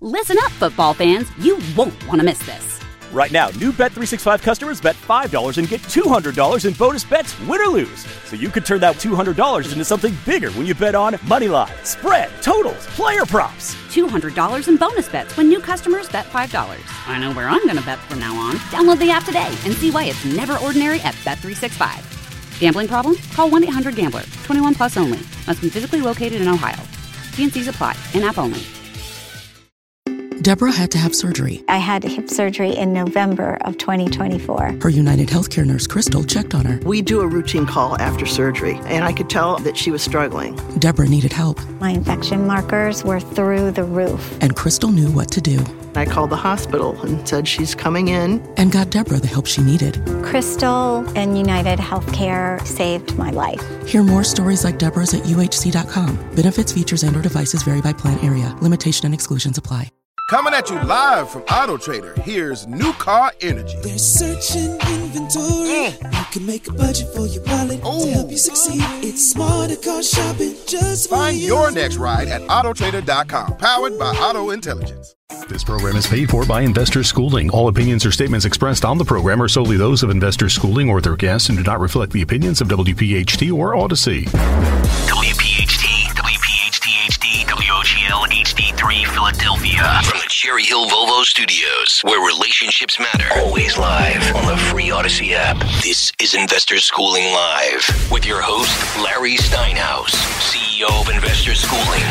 Listen up, football fans. You won't want to miss this. Right now, new Bet365 customers bet $5 and get $200 in bonus bets, win or lose. So you could turn that $200 into something bigger when you bet on money line, spread, totals, player props. $200 in bonus bets when new customers bet $5. I know where I'm going to bet from now on. Download the app today and see why it's never ordinary at Bet365. Gambling problem? Call 1-800-GAMBLER. 21 plus only. Must be physically located in Ohio. T&Cs apply. In-app only. Deborah had to have surgery. I had hip surgery in November of 2024. Her United Healthcare nurse, Crystal, checked on her. We do a routine call after surgery, and I could tell that she was struggling. Deborah needed help. My infection markers were through the roof. And Crystal knew what to do. I called the hospital and said she's coming in. And got Deborah the help she needed. Crystal and United Healthcare saved my life. Hear more stories like Deborah's at uhc.com. Benefits, features, and/or devices vary by plan area. Limitation and exclusions apply. Coming at you live from Auto Trader, here's New Car Energy. They're searching inventory. You can make a budget for your wallet to help you succeed. It's smarter car shopping just for Find you. your next ride at autotrader.com. Powered by Auto Intelligence. This program is paid for by Investor Schooling. All opinions or statements expressed on the program are solely those of Investor Schooling or their guests and do not reflect the opinions of WPHT or Odyssey. WPHT, WPHT-HD, WOGL HD3 Philadelphia. From the Cherry Hill Volvo Studios, where relationships matter. Always live on the free Odyssey app. This is Investor Schooling Live with your host, Larry Steinhaus, CEO of Investor Schooling.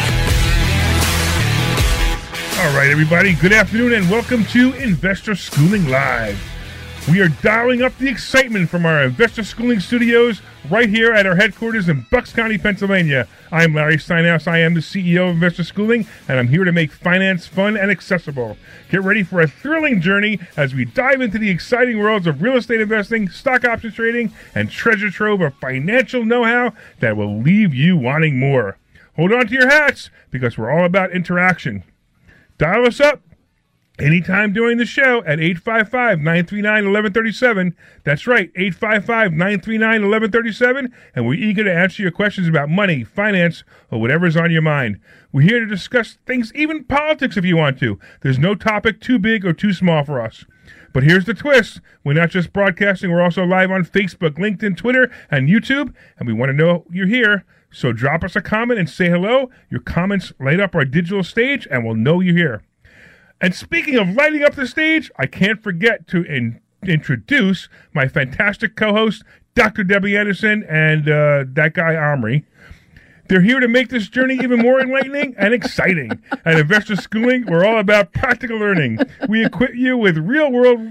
All right, everybody. Good afternoon and welcome to Investor Schooling Live. We are dialing up the excitement from our Investor Schooling Studios right here at our headquarters in Bucks County, Pennsylvania. I'm Larry Steinhaus. I am the CEO of Investor Schooling, and I'm here to make finance fun and accessible. Get ready for a thrilling journey as we dive into the exciting worlds of real estate investing, stock options trading, and treasure trove of financial know-how that will leave you wanting more. Hold on to your hats because we're all about interaction. Dial us up anytime during the show at 855-939-1137. That's right, 855-939-1137, and we're eager to answer your questions about money, finance, or whatever's on your mind. We're here to discuss things, even politics if you want to. There's no topic too big or too small for us. But here's the twist. We're not just broadcasting, we're also live on Facebook, LinkedIn, Twitter, and YouTube, and we want to know you're here. So drop us a comment and say hello. Your comments light up our digital stage, and we'll know you're here. And speaking of lighting up the stage, I can't forget to introduce my fantastic co-host, Dr. Debbie Anderson, and that guy, Omri. They're here to make this journey even more enlightening and exciting. At Investor Schooling, we're all about practical learning. We equip you with real-world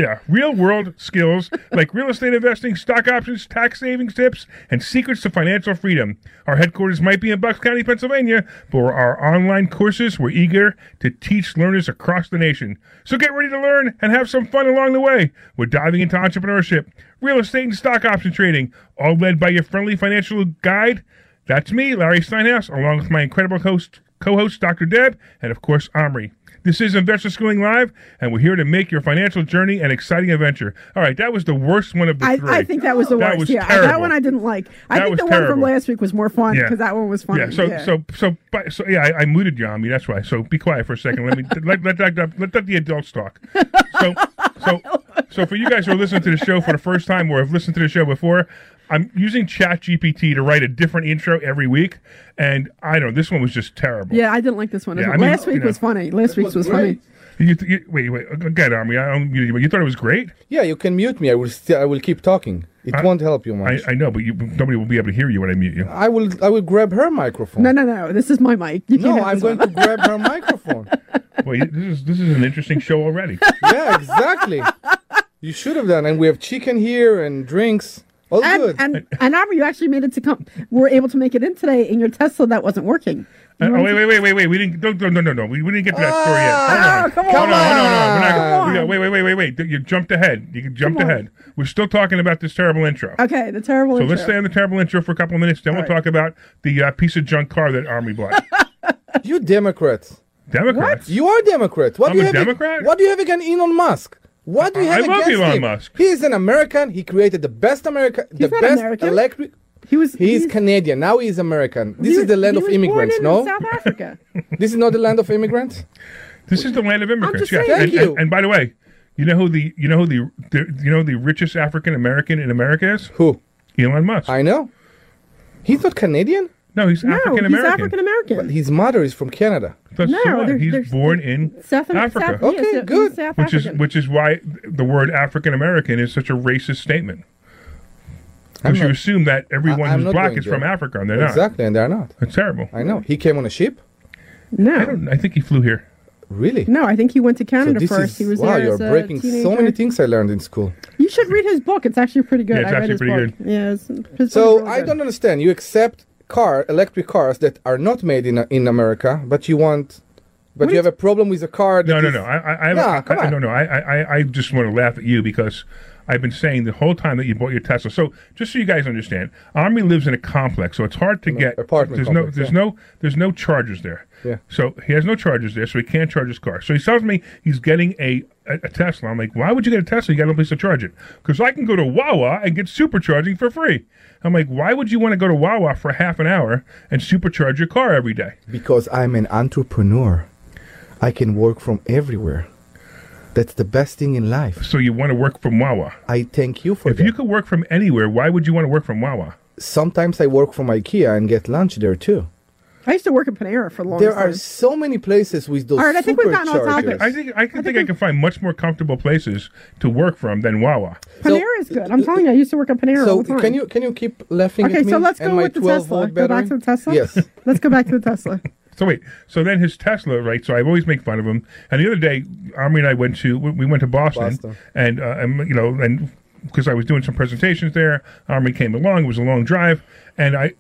skills like real estate investing, stock options, tax savings tips, and secrets to financial freedom. Our headquarters might be in Bucks County, Pennsylvania, but our online courses, we're eager to teach learners across the nation. So get ready to learn and have some fun along the way. We're diving into entrepreneurship, real estate, and stock option trading, all led by your friendly financial guide. That's me, Larry Steinhaus, along with my incredible co-host, Dr. Deb, and of course, Omri. This is Investor Schooling Live, and we're here to make your financial journey an exciting adventure. All right, that was the worst one of the three. I think that was the worst. That was terrible. That one I didn't like. I think the one from last week was more fun because that one was funny. Yeah. I muted you, Omri. That's why. So be quiet for a second. Let me let the adults talk. So for you guys who are listening to the show for the first time or have listened to the show before, I'm using ChatGPT to write a different intro every week, and I don't know, this one was just terrible. Yeah, I didn't like this one. Last week was funny. Last week's was funny. Wait, again, Omri, I don't mute you. You thought it was great? Yeah, you can mute me. I will keep talking. It won't help you much. I know, but nobody will be able to hear you when I mute you. I will grab her microphone. No. This is my mic. I'm going to grab her microphone. Well, this is an interesting show already. Yeah, exactly. You should have done. And we have chicken here and drinks. All good. And Aubrey, you actually made it to come. Were able to make it in today in your Tesla that wasn't working. Wait. We didn't. No. We didn't get to that story yet. Come on. No. Wait. You jumped ahead. You jumped ahead. We're still talking about this terrible intro. Okay, the terrible intro. So let's stay on the terrible intro for a couple of minutes. Then we'll talk about the piece of junk car that Army bought. You Democrats. Democrats? What? You are Democrats. I'm a Democrat? What do you have against Elon Musk? What do you have against him? I love Elon Musk. He is an American. He created the best American. He's not American. Electric. He's Canadian. Now he's American. This is the land of immigrants, born in South Africa. This is not the land of immigrants? This is the land of immigrants. just saying. Thank you. And by the way, you know who the richest African American in America is? Who? Elon Musk. I know. He's not Canadian? No, he's African American. He's African American. But his mother is from Canada. He's born in Africa. Good. Which is why the word African American is such a racist statement. Because you assume that everyone who's black is from Africa, and they're not. Exactly, and they're not. It's terrible. I know. He came on a ship? No. I think he flew here. Really? No, I think he went to Canada So first. He was wow, there you're as a breaking teenager. so many things I learned in school. You should read his book. It's actually pretty good. Yeah, it's I read actually his pretty book. Yeah, his book is So really I good. don't understand. You accept electric cars that are not made in America, but you want, but you have a problem with a car. That No. I just want to laugh at you because I've been saying the whole time that you bought your Tesla. So just so you guys understand, Army lives in a complex, so it's hard to get apartment. There's no chargers there. Yeah. So he has no chargers there, so he can't charge his car. So he tells me he's getting a Tesla. I'm like, why would you get a Tesla? You got no place to charge it. Because I can go to Wawa and get supercharging for free. I'm like, why would you want to go to Wawa for half an hour and supercharge your car every day? Because I'm an entrepreneur. I can work from everywhere. That's the best thing in life. So you want to work from Wawa? I thank you for that. that. If you could work from anywhere, why would you want to work from Wawa? Sometimes I work from IKEA and get lunch there too. I used to work at Panera for a long time. There are so many places with those All right, I think we've gotten off superchargers. topic. I can find much more comfortable places to work from than Wawa. Panera is good. I'm telling you, I used to work at Panera all the So time. can you keep laughing Okay, at me? so let's and go my with the 12 Tesla. volt Go back battery? to the Tesla? Yes. Let's go back to the Tesla. So wait, so then his Tesla, right? So I always make fun of him. And the other day, Army and I went to Boston. and because I was doing some presentations there, Army came along. It was a long drive, and I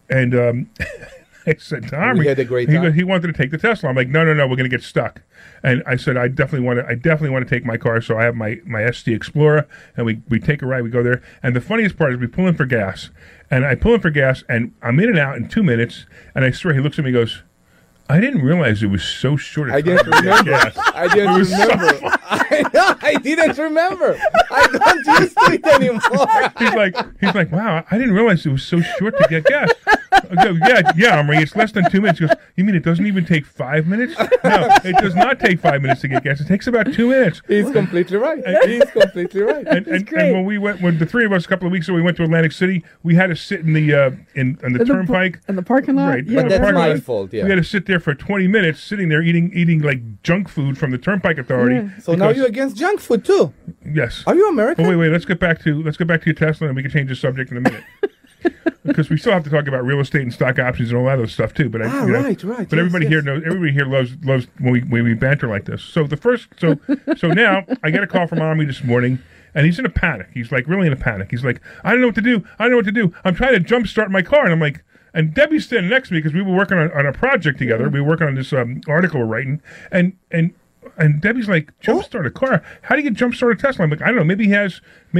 said to Army, We had a great time. he wanted to take the Tesla. I'm like, no, we're going to get stuck. And I said, I definitely want to take my car. So I have my ST Explorer, and we take a ride. We go there, and the funniest part is we pull in for gas, and I pull in for gas, and I'm in and out in 2 minutes, and I swear he looks at me and goes, I didn't realize it was so short. I didn't remember. I didn't remember. I didn't remember. I don't use it anymore. He's like, wow, I didn't realize it was so short to get gas. I go, yeah, Armory, it's less than 2 minutes. He goes, you mean it doesn't even take 5 minutes? No, it does not take 5 minutes to get gas. It takes about 2 minutes. He's completely right. He's completely right. And when the three of us a couple of weeks ago, we went to Atlantic City, we had to sit in the turnpike. In the parking lot? Right. Yeah. But that's my fault, yeah. We had to sit there for 20 minutes, sitting there eating like junk food from the Turnpike Authority. Yeah. So now you're against junk food too? Yes. Are you American? Oh, wait. Let's get back to your Tesla, and we can change the subject in a minute. Because we still have to talk about real estate and stock options and all that other stuff too. But right. But everybody here knows. Everybody here loves when we banter like this. So so now I get a call from Army this morning, and he's in a panic. He's like really in a panic. He's like, I don't know what to do. I'm trying to jumpstart my car, and I'm like. And Debbie's standing next to me because we were working on a project together. We were working on this article we're writing, and Debbie's like, jumpstart a car. How do you jumpstart a Tesla? I'm like, I don't know. Maybe he has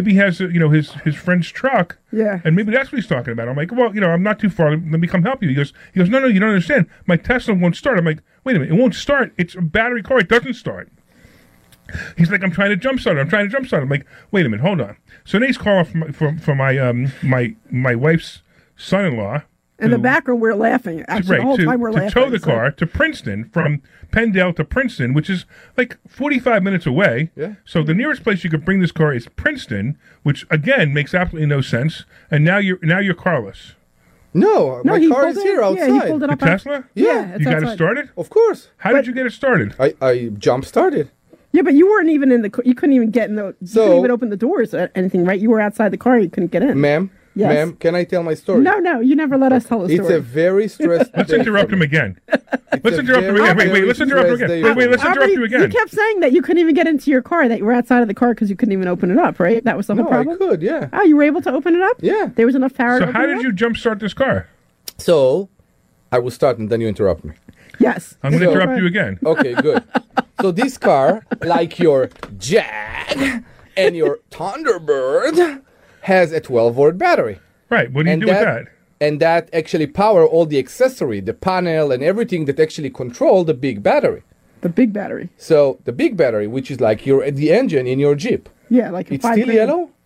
his friend's truck. Yeah. And maybe that's what he's talking about. I'm like, well, I'm not too far. Let me come help you. He goes, no, you don't understand. My Tesla won't start. I'm like, wait a minute, it won't start. It's a battery car. It doesn't start. He's like, I'm trying to jumpstart it. I'm like, wait a minute, hold on. So then he's calling for my wife's son-in-law. In the background, we're laughing. Actually, the whole time we're laughing. To tow the car to Princeton, from Penndale to Princeton, which is like 45 minutes away. Yeah. So the nearest place you could bring this car is Princeton, which again makes absolutely no sense. And now you're carless. No, my car is here outside. Yeah, he pulled it up. The Tesla? Yeah, you got it started? Of course. How did you get it started? I jump started. Yeah, but you weren't even in the. You couldn't even get in the. You couldn't even open the doors or anything, right? You were outside the car. You couldn't get in. Ma'am. Yes. Ma'am, can I tell my story? No, you never let us tell the story. It's a very stressful. Let's interrupt him again. Let's interrupt him again. Wait, let's interrupt him again. Wait, let's interrupt you again. You kept saying that you couldn't even get into your car, that you were outside of the car because you couldn't even open it up, right? That was the whole problem? I could, yeah. Oh, you were able to open it up? Yeah. There was enough power to So open how it did up? you jumpstart this car? So, I will start and then you interrupt me. Yes. I'm going to interrupt you again. Okay, good. So this car, like your Jag and your Thunderbird, has a 12-volt battery. Right. What do you do with that? And that actually power all the accessory, the panel and everything that actually control the big battery. The big battery. So the big battery, which is like the engine in your Jeep. Yeah, like it's still yellow?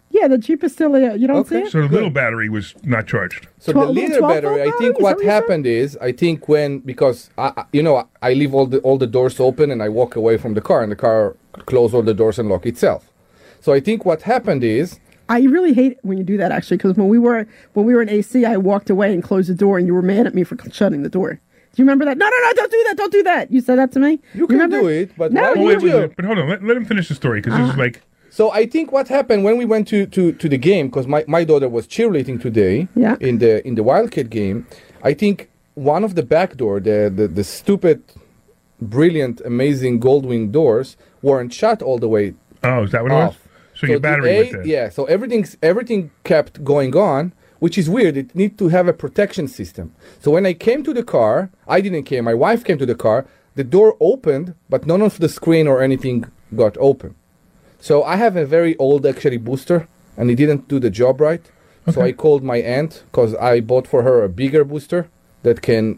Yeah, the Jeep is still you don't see it? So the little battery was not charged. So the little battery, I think what happened is, I think because I leave all the doors open and I walk away from the car, and the car close all the doors and lock itself. So I think what happened is, I really hate it when you do that, actually, because when we were in AC, I walked away and closed the door, and you were mad at me for shutting the door. Do you remember that? No, don't do that. You said that to me. You can do it, but no, wait, but hold on, let him finish the story, because this is like. So I think what happened when we went to the game, because my daughter was cheerleading today in the Wildcat game, I think one of the back door, the stupid, brilliant, amazing Goldwing doors weren't shut all the way. Oh, is that what it was? So your battery was dead. Yeah, so everything kept going on, which is weird. It needs to have a protection system. So when I came to the car, I didn't came, my wife came to the car, the door opened, but none of the screen or anything got open. So I have a very old, actually, booster, and it didn't do the job right. Okay. So I called my aunt, because I bought for her a bigger booster that can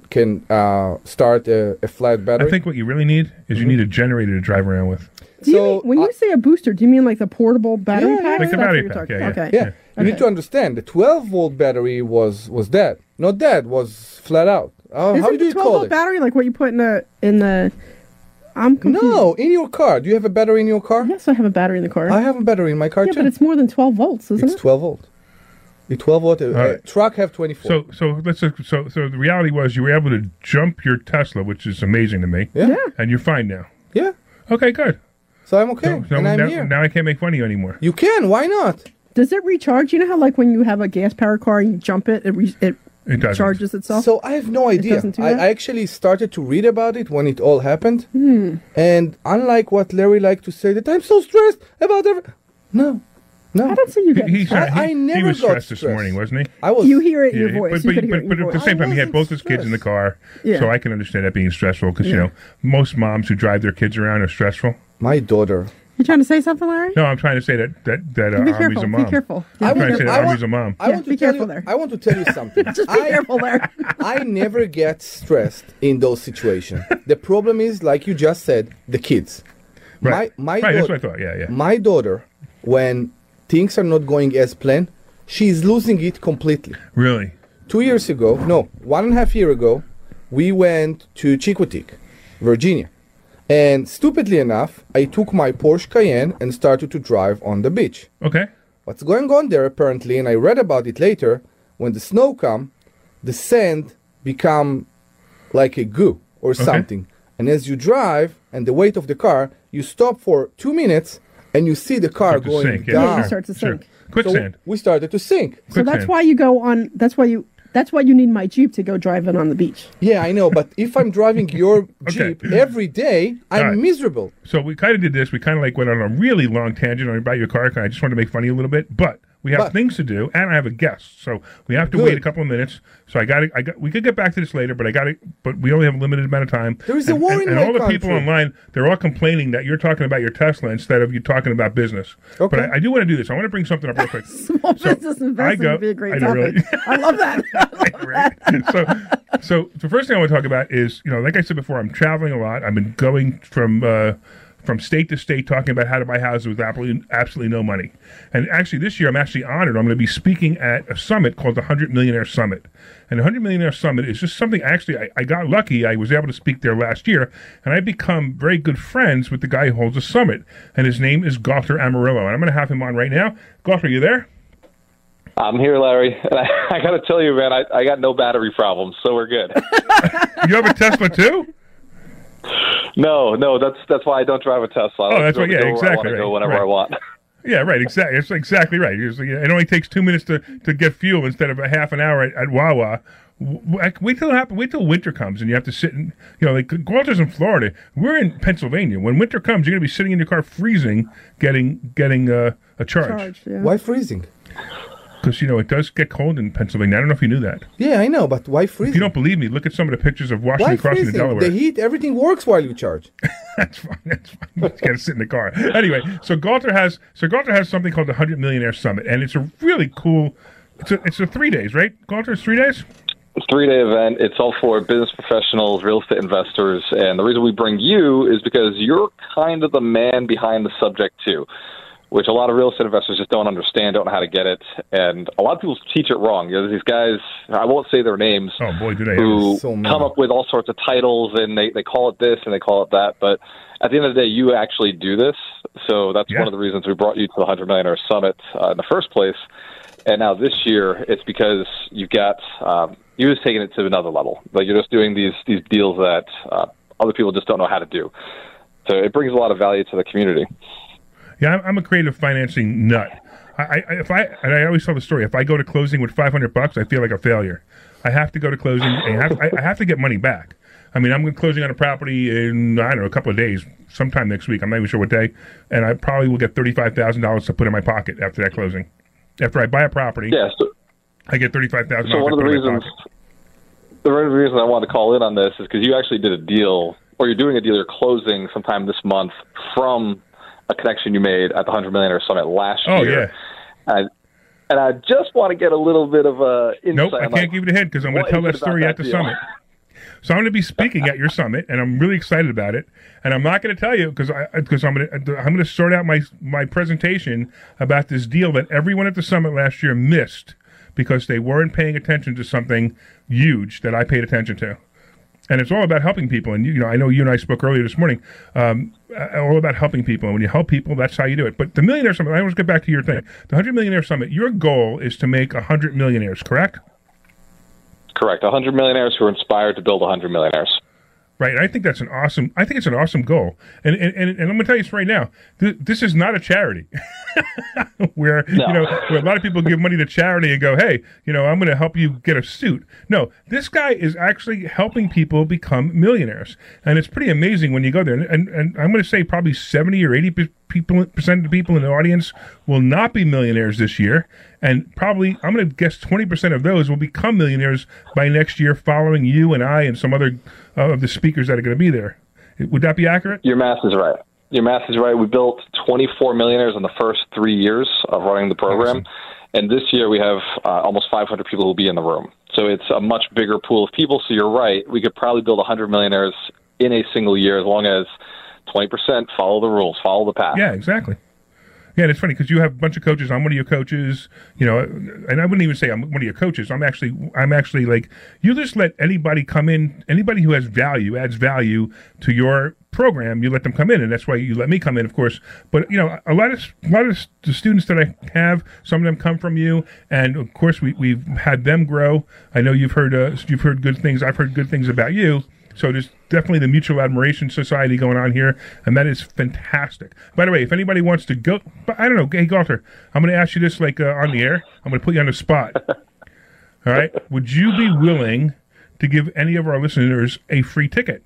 start a flat battery. I think what you really need is you need a generator to drive around with. When you say a booster, do you mean like the portable battery pack? Like the battery pack, Okay. Yeah. You need to understand, the 12-volt battery was dead. Not dead, was flat out. How do you call it? 12-volt battery like what you put in the... I'm confused. No, in your car. Do you have a battery in your car? Yes, I have a battery in the car. I have a battery in my car, too. Yeah, but it's more than 12 volts, isn't it? It's 12 volt. The 12 volt truck have 24. So the reality was you were able to jump your Tesla, which is amazing to me. Yeah. And you're fine now. Yeah. Okay, good. So I'm okay. So and I'm now, here. Now I can't make fun of you anymore. You can. Why not? Does it recharge? You know how like when you have a gas-powered car and you jump it charges itself? So I have no idea. I actually started to read about it when it all happened. And unlike what Larry liked to say, that I'm so stressed about everything. No. I don't see you getting stressed. I never he was got stressed this morning, wasn't he? I was. You hear it in your voice. But at the same time, he had both his kids in the car, so I can understand that being stressful because, you know, most moms who drive their kids around are stressful. My daughter. You trying to say something, Larry? No, I'm trying to say that Army's a mom. Be careful. I'm trying to say that Army's a mom. I want to tell you something. Just be careful there. I never get stressed in those situations. The problem is, like you just said, the kids. Right. My that's what I thought. Yeah. My daughter, when things are not going as planned, she's losing it completely. Really? 2 years ago, 1.5 years ago, we went to Chicotee, Virginia. And stupidly enough, I took my Porsche Cayenne and started to drive on the beach. Okay. What's going on there apparently, and I read about it later, when the snow come, the sand become like a goo or something. And as you drive and the weight of the car, you stop for 2 minutes and you see the car going down. Yeah, you start to sink. Quicksand. So we started to sink. So that's why you go on. That's why you need my Jeep to go driving on the beach. Yeah, I know, but if I'm driving your Jeep every day, I'm miserable. So we kind of did this. We kind of like went on a really long tangent about your car. I just wanted to make fun of you a little bit, but we have things to do, and I have a guest, so we have to wait a couple of minutes. So we could get back to this later, but we only have a limited amount of time. There is a war in my country. And all the country. people online, they're all complaining that you're talking about your Tesla instead of you talking about business. Okay. But I do want to do this. I want to bring something up real quick. Small business investment would be a great topic. Really. I love that. So the first thing I want to talk about is, like I said before, I'm traveling a lot. I've been going from state to state talking about how to buy houses with absolutely no money. And actually this year I'm actually honored. I'm going to be speaking at a summit called the 100 Millionaire Summit. And the 100 Millionaire Summit is just something, actually, I got lucky. I was able to speak there last year, and I've become very good friends with the guy who holds the summit. And his name is Galter Amarillo. And I'm going to have him on right now. Galter, are you there? I'm here, Larry. And I got to tell you, man, I got no battery problems, so we're good. You have a Tesla too? No, that's why I don't drive a Tesla. That's why, exactly. I want to go whenever I want. Yeah, right, exactly. It's exactly right. It only takes 2 minutes to get fuel instead of a half an hour at Wawa. Wait till winter comes and you have to sit in, like Galter's in Florida. We're in Pennsylvania. When winter comes, you're going to be sitting in your car freezing, getting a charge. Why freezing? Because, it does get cold in Pennsylvania. I don't know if you knew that. Yeah, I know, but why freezing? If you don't believe me, look at some of the pictures of Washington crossing the Delaware. The heat, everything works while you charge. That's fine. You got to sit in the car. Anyway, so Galter has something called the 100 Millionaire Summit, and it's a really cool. It's a 3 days, right? Galter, it's 3 days. It's a 3-day event. It's all for business professionals, real estate investors, and the reason we bring you is because you're kind of the man behind the subject too. which a lot of real estate investors just don't understand, don't know how to get it. And a lot of people teach it wrong. There's these guys, I won't say their names, oh boy, do they who so come up with all sorts of titles, and they call it this and they call it that. But at the end of the day, you actually do this. So that's one of the reasons we brought you to the 100 Millionaire Summit in the first place. And now this year, it's because you've got you're just taking it to another level. Like you're just doing these deals that other people just don't know how to do. So it brings a lot of value to the community. Yeah, I'm a creative financing nut. I always tell the story. If I go to closing with $500, I feel like a failure. I have to go to closing, and I have to get money back. I mean, I'm closing on a property in, I don't know, a couple of days, sometime next week. I'm not even sure what day. And I probably will get $35,000 to put in my pocket after that closing. After I buy a property, I get $35,000. So one of the reasons I wanted to call in on this is because you actually did a deal, or you're doing a deal, you're closing sometime this month from a connection you made at the 100 Millionaire Summit last year. Oh, yeah. And I just want to get a little bit of a insight. Nope, I can't give you the hint because I'm going to tell that story at the summit. So I'm going to be speaking at your summit, and I'm really excited about it. And I'm not going to tell you because I'm going to sort out my presentation about this deal that everyone at the summit last year missed because they weren't paying attention to something huge that I paid attention to. And it's all about helping people. And, you know, I know you and I spoke earlier this morning, all about helping people. And when you help people, that's how you do it. But the Millionaire Summit, I want to get back to your thing. The 100 Millionaire Summit, your goal is to make 100 millionaires, correct? Correct. 100 millionaires who are inspired to build 100 millionaires. Right. I think it's an awesome goal. And I'm going to tell you this right now. This is not a charity where a lot of people give money to charity and go, hey, I'm going to help you get a suit. No, this guy is actually helping people become millionaires. And it's pretty amazing when you go there. And I'm going to say probably 70 or 80% of the people in the audience will not be millionaires this year. And probably, I'm going to guess 20% of those will become millionaires by next year following you and I and some other of the speakers that are going to be there. Would that be accurate? Your math is right. We built 24 millionaires in the first 3 years of running the program. Awesome. And this year we have almost 500 people who will be in the room. So it's a much bigger pool of people. So you're right. We could probably build 100 millionaires in a single year as long as 20% follow the rules, follow the path. Yeah, exactly. Yeah, and it's funny because you have a bunch of coaches. I'm one of your coaches, and I wouldn't even say I'm one of your coaches. I'm actually like, you just let anybody come in, anybody who has value, adds value to your program, you let them come in, and that's why you let me come in, of course. But a lot of the students that I have, some of them come from you, and of course we've had them grow. I know you've heard good things. I've heard good things about you. So there's definitely the Mutual Admiration Society going on here, and that is fantastic. By the way, if anybody wants to go, I don't know, hey, Galter, I'm going to ask you this on the air. I'm going to put you on the spot. All right? Would you be willing to give any of our listeners a free ticket?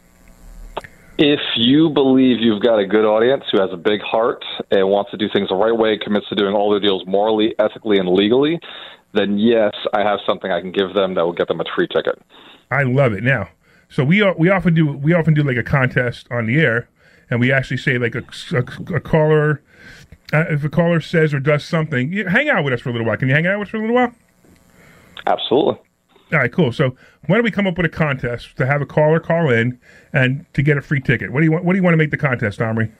If you believe you've got a good audience who has a big heart and wants to do things the right way, commits to doing all their deals morally, ethically, and legally, then yes, I have something I can give them that will get them a free ticket. I love it. Now, so we often do like a contest on the air, and we actually say like a caller, if a caller says or does something, hang out with us for a little while. Can you hang out with us for a little while? Absolutely. All right, cool. So why don't we come up with a contest to have a caller call in and to get a free ticket? What do you want to make the contest, Omri?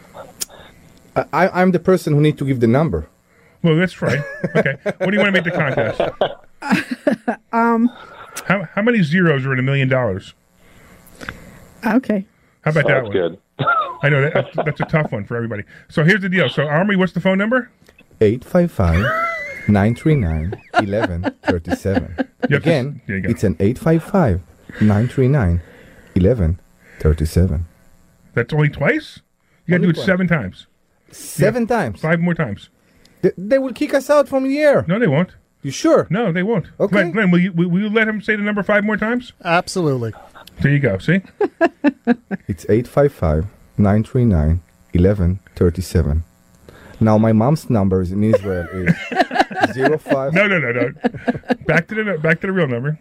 I'm the person who needs to give the number. Well, that's right. Okay. What do you want to make the contest? How many zeros are in $1 million? Okay. How about that one? Good. I know that's a tough one for everybody. So here's the deal. So Omri, what's the phone number? 855-939-1137. Again, it's an 855-939-1137. That's only twice? You got to do it 7 times. 7 times? 5 more times. They will kick us out from the air. No, they won't. You sure? No, they won't. Okay. Glenn, will you let him say the number 5 more times? Absolutely. There you go. See? It's 855-939-1137. Now, my mom's numbers in Israel is 05... No. Back to the real number.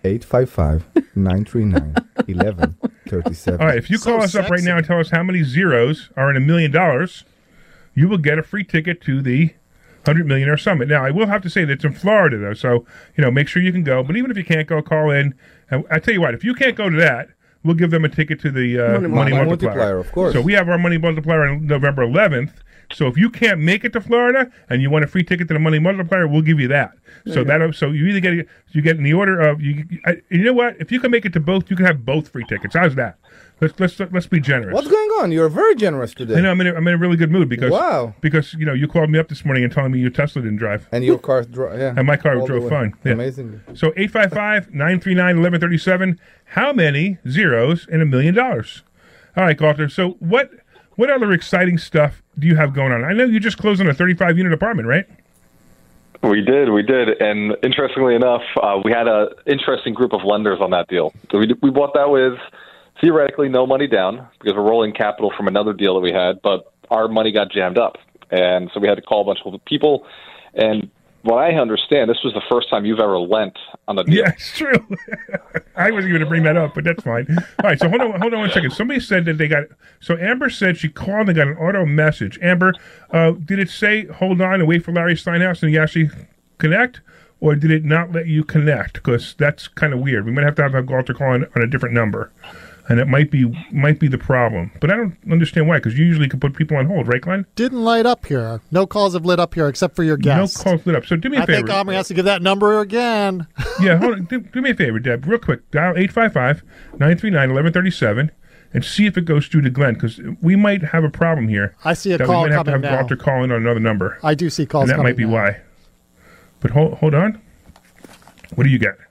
855-939-1137. All right, if you call us up right now and tell us how many zeros are in $1 million, you will get a free ticket to the 100 Millionaire Summit. Now, I will have to say that it's in Florida, though, so, make sure you can go. But even if you can't go, call in. And I tell you what, if you can't go to that, we'll give them a ticket to the Money Multiplier. Of course. So we have our Money Multiplier on November 11th. So if you can't make it to Florida and you want a free ticket to the Money Multiplier, we'll give you that. So so you either get in the order of you know what? If you can make it to both, you can have both free tickets. How's that? Let's be generous. What's going on? You're very generous today. I know I'm in a really good mood because you called me up this morning and telling me your Tesla didn't drive and your car drove and my car drove fine. Yeah. Amazingly. So 855-939-1137. How many zeros in $1 million? All right, Galter. So what other exciting stuff do you have going on? I know you just closed on a 35-unit apartment, right? We did, and interestingly enough, we had an interesting group of lenders on that deal. So we bought that with theoretically no money down because we're rolling capital from another deal that we had, but our money got jammed up, and so we had to call a bunch of people. And what I understand, this was the first time you've ever lent on a deal. Yeah, it's true. I wasn't going to bring that up, but that's fine. All right, so hold on 1 second. Somebody said that they got. So Amber said she called and got an auto message. Amber, did it say hold on and wait for Larry Steinhaus and you actually connect, or did it not let you connect? Because that's kind of weird. We might have Galter call on a different number. And it might be the problem. But I don't understand why, because you usually can put people on hold, right, Glenn? Didn't light up here. No calls have lit up here except for your guest. No calls lit up. So do me a favor. I think Omri has to give that number again. Yeah, hold on. Do me a favor, Deb, real quick. Dial 855-939-1137 and see if it goes through to Glenn, because we might have a problem here. I see a call coming now. We might have to have Galter calling on another number. I do see calls coming. And that might be why. But hold on. What do you get?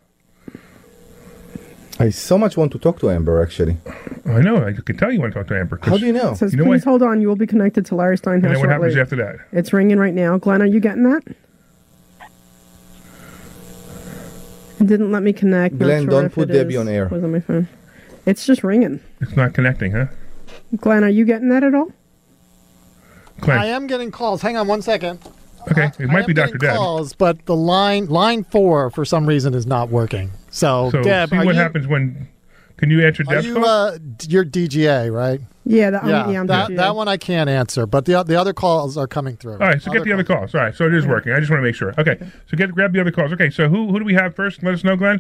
I so much want to talk to Amber, actually. I know. I can tell you want to talk to Amber. How do you know? It says, please hold on. You will be connected to Larry Steinhaus. And then what happens after that? It's ringing right now. Glenn, are you getting that? It didn't let me connect. Glenn, don't put Debbie on air. It was on my phone. It's just ringing. It's not connecting, huh? Glenn, are you getting that at all? Glenn. I am getting calls. Hang on 1 second. Okay, it might be Dr. Deb. Calls, but the line 4 for some reason is not working. So Deb, see what happens when. Can you answer Deb's call? You're DGA, right? Yeah, I'm DGA. That one I can't answer, but the other calls are coming through. All right, so get the other calls. All right, so it is working. I just want to make sure. Okay, so grab the other calls. Okay, so who do we have first? Let us know, Glenn.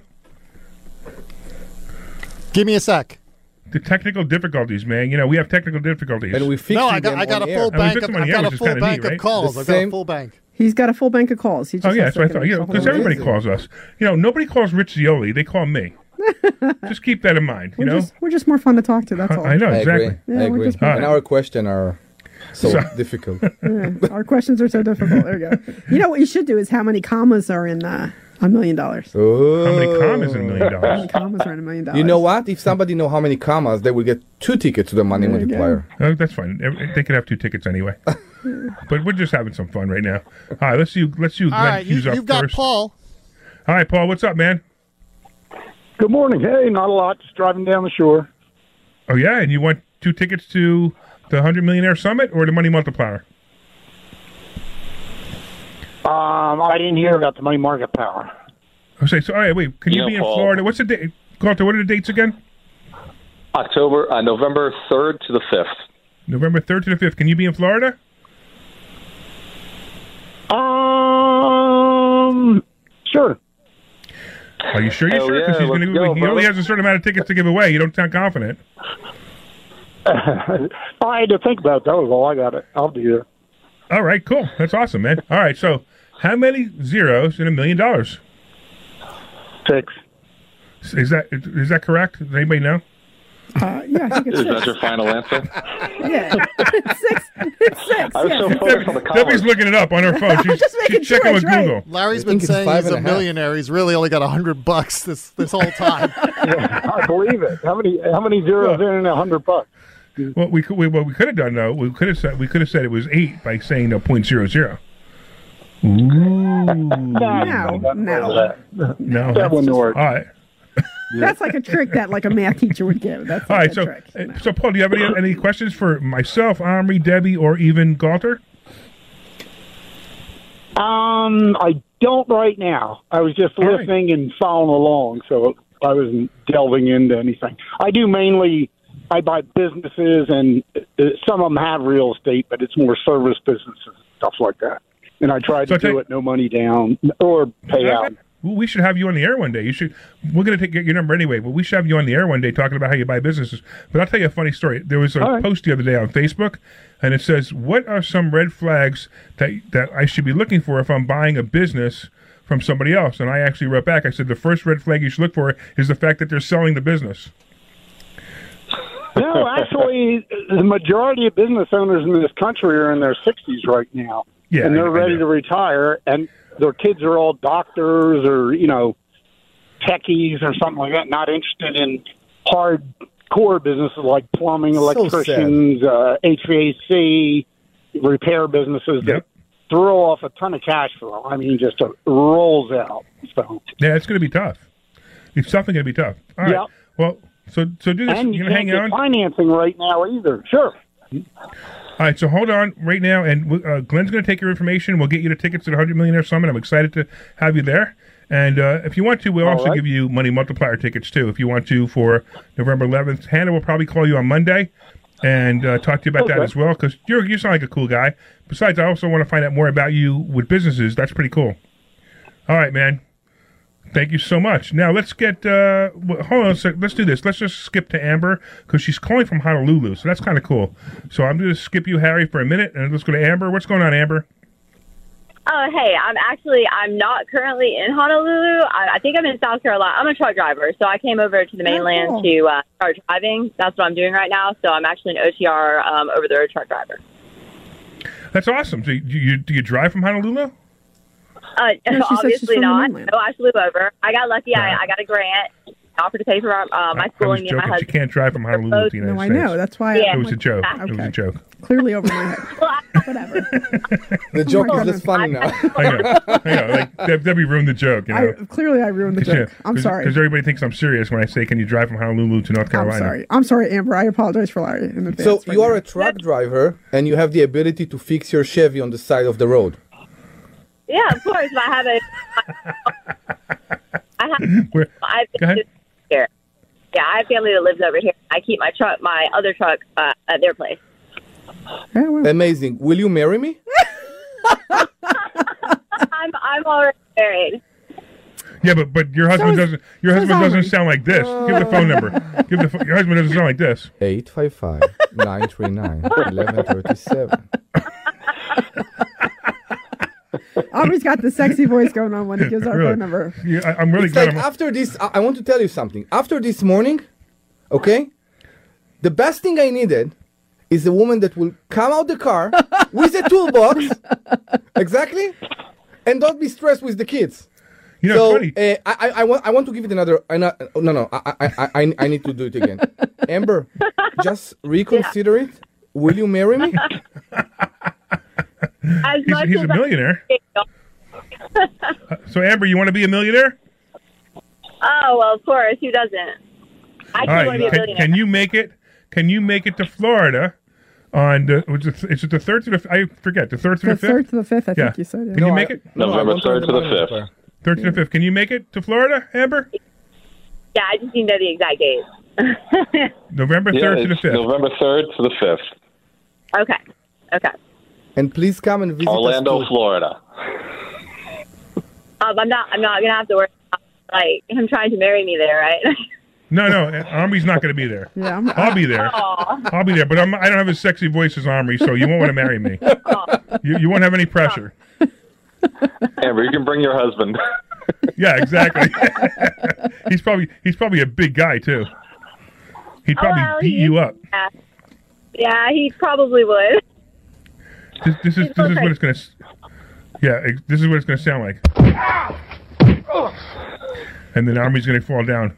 Give me a sec. The technical difficulties, man. You know, we have technical difficulties. And we fixed I got a full bank. I've got a full bank of calls. I've got a full bank. He's got a full bank of calls. He just that's what I thought. You know, because everybody calls us. You know, nobody calls Rich Zioli. They call me. Just keep that in mind. We're just more fun to talk to. That's all. I know, exactly. I agree. And our questions are so difficult. Our questions are so difficult. There you go. You know what you should do is how many commas are in $1 million. Oh. How many commas in $1 million? How many commas are in $1 million? You know what? If somebody know how many commas, they will get 2 tickets to the Money Multiplier. Oh, that's fine. They could have 2 tickets anyway. But we're just having some fun right now. All right, let's see Glenn Hughes up you've got first. Paul. All right, Paul, what's up, man? Good morning. Hey, not a lot. Just driving down the shore. Oh, yeah? And you want 2 tickets to the 100 Millionaire Summit or the Money Multiplier? I didn't hear about the Money Market Power. So all right, wait. Can you be in Paul, Florida? What's the date? Galter, what are the dates again? November 3rd to the 5th. November 3rd to the 5th. Can you be in Florida? Sure. Are you sure? Because he's going to. He only has a certain amount of tickets to give away. You don't sound confident. I had to think about it. That was all. I got it. I'll be there. All right, cool. That's awesome, man. All right, so how many zeros in $1 million? 6. Is that correct? Does anybody know? Yeah, I think it's 6. Is that your final answer? Yeah, it's 6. It's 6. I was so focused on the commas. Debbie's looking it up on her phone. She's checking with Google. Larry's been saying he's a millionaire. He's really only got $100 this whole time. Yeah, I believe it. How many zeros in $100? Well, we could have done though. We could have said it was 8 by saying 0.00. Ooh. No. That wouldn't work. All right. That's like a trick that like a math teacher would give. That's all right. Trick. So Paul, do you have any questions for myself, Omri, Debbie, or even Galter? I don't right now. I was just listening and following along, so I wasn't delving into anything. I buy businesses, and some of them have real estate, but it's more service businesses, stuff like that. And I tried to do it no money down or pay out. We should have you on the air one day. We're going to get your number anyway, but we should have you on the air one day talking about how you buy businesses. But I'll tell you a funny story. There was a post the other day on Facebook, and it says, what are some red flags that I should be looking for if I'm buying a business from somebody else? And I actually wrote back, I said, the first red flag you should look for is the fact that they're selling the business. No, actually, the majority of business owners in this country are in their 60s right now. Yeah, and they're ready to retire, and their kids are all doctors or, techies or something like that, not interested in hardcore businesses like plumbing, electricians, HVAC, repair businesses that throw off a ton of cash flow. I mean, just rolls out. So yeah, it's going to be tough. It's definitely going to be tough. All right. Well, so do this. And you're you going to hang can't get on? financing right now either. Sure. All right, so hold on right now, and Glenn's going to take your information. We'll get you the tickets to the 100 Millionaire Summit. I'm excited to have you there. And if you want to, we'll also give you money multiplier tickets, too, if you want to, for November 11th. Hannah will probably call you on Monday and talk to you about that as well, because you sound like a cool guy. Besides, I also want to find out more about you with businesses. That's pretty cool. All right, man. Thank you so much. Now, let's get... hold on a sec. Let's do this. Let's just skip to Amber, because she's calling from Honolulu, so that's kind of cool. So I'm going to skip you, Harry, for a minute, and let's go to Amber. What's going on, Amber? Oh, hey, I'm not currently in Honolulu. I think I'm in South Carolina. I'm a truck driver, so I came over to the mainland to start driving. That's what I'm doing right now. So I'm actually an OTR over-the-road truck driver. That's awesome. So do you drive from Honolulu? Obviously not. No, I flew over. I got lucky. I got a grant. Offered to pay for my schooling. I was joking. She can't drive from Honolulu to the United States. I know. That's why. It was a joke. Okay. It was a joke. Clearly over my head. Whatever. The joke is just funny now. I know. Like Debbie ruined the joke. Clearly, I ruined the joke. I'm sorry. Because everybody thinks I'm serious when I say, "Can you drive from Honolulu to North Carolina?" I'm sorry, Amber. I apologize for lying in advance. So you are a truck driver, and you have the ability to fix your Chevy on the side of the road. Yeah, of course. I have Go ahead. Here. Yeah, I have family that lives over here. I keep my other truck at their place. Amazing. Will you marry me? I'm already married. Yeah, but your husband doesn't sound like this. Give the phone number. Your husband doesn't sound like this. 855-939-1137. Aubrey's got the sexy voice going on when he gives our phone number. Yeah, I'm really glad. Like after this, I want to tell you something. After this morning, okay, the best thing I needed is a woman that will come out the car with a toolbox, exactly, and don't be stressed with the kids. So funny. I want to give it another. No. I need to do it again. Amber, just reconsider it. Will you marry me? He's a millionaire. So, Amber, you want to be a millionaire? Oh, well, of course. Who doesn't? I want to be a millionaire. Can you make it to Florida on is it the 3rd to the I forget the 3rd to the 5th? The 3rd to the 5th, I think you said. Yeah. Can you make it? November 3rd to the 5th. 3rd to the 5th. Can you make it to Florida, Amber? Yeah, I just need to know the exact date. November 3rd to the 5th. November 3rd to the 5th. Okay. And please come and visit Orlando, Florida. I'm not gonna have to worry about, like, him trying to marry me there, right? No, Omri's not going to be there. Yeah, I'll be there. I'll be there, but I don't have as sexy voice as Omri, so you won't want to marry me. You won't have any pressure. Amber, you can bring your husband. Yeah, exactly. he's probably a big guy too. He'd probably beat you up. Yeah, he probably would. This is what it's going to. Yeah, this is what it's going to sound like. And then Army's going to fall down.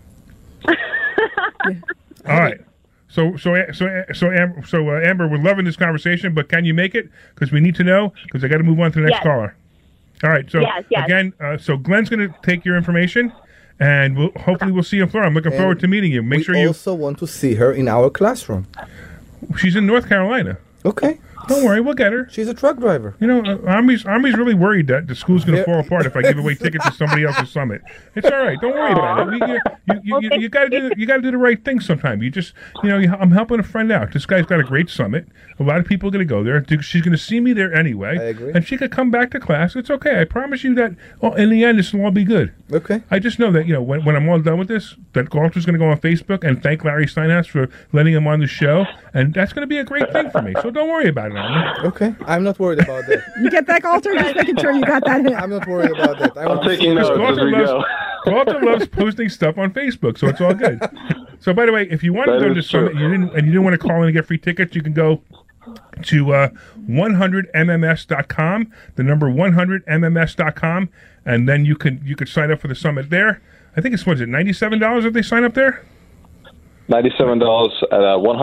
All right. So Amber, we're loving this conversation, but can you make it? Because we need to know. Because I got to move on to the next caller. All right. So again, so Glenn's going to take your information, and hopefully we'll see you in Florida. I'm looking forward to meeting you. Make sure you also want to see her in our classroom. She's in North Carolina. Okay. Don't worry, we'll get her. She's a truck driver. You know, Army's really worried that the school's going to fall apart if I give away tickets to somebody else's summit. It's all right. Don't worry about it. You got to do the right thing sometime. You just, I'm helping a friend out. This guy's got a great summit. A lot of people are going to go there. She's going to see me there anyway. I agree. And she could come back to class. It's okay. I promise you that in the end, this will all be good. Okay. I just know that, when I'm all done with this, that Galter's going to go on Facebook and thank Larry Steinhaus for letting him on the show. And that's going to be a great thing for me. So don't worry about it, Army. Okay. I'm not worried about that. You get that, Galter? Just making sure you got that hit. I'm not worried about that. I'm taking notes as we go. Galter loves posting stuff on Facebook, so it's all good. So, by the way, if you want to go to the summit and you didn't want to call in and get free tickets, you can go to 100mms.com, the number 100mms.com, and then you could sign up for the summit there. I think it's, $97 if they sign up there? $97 at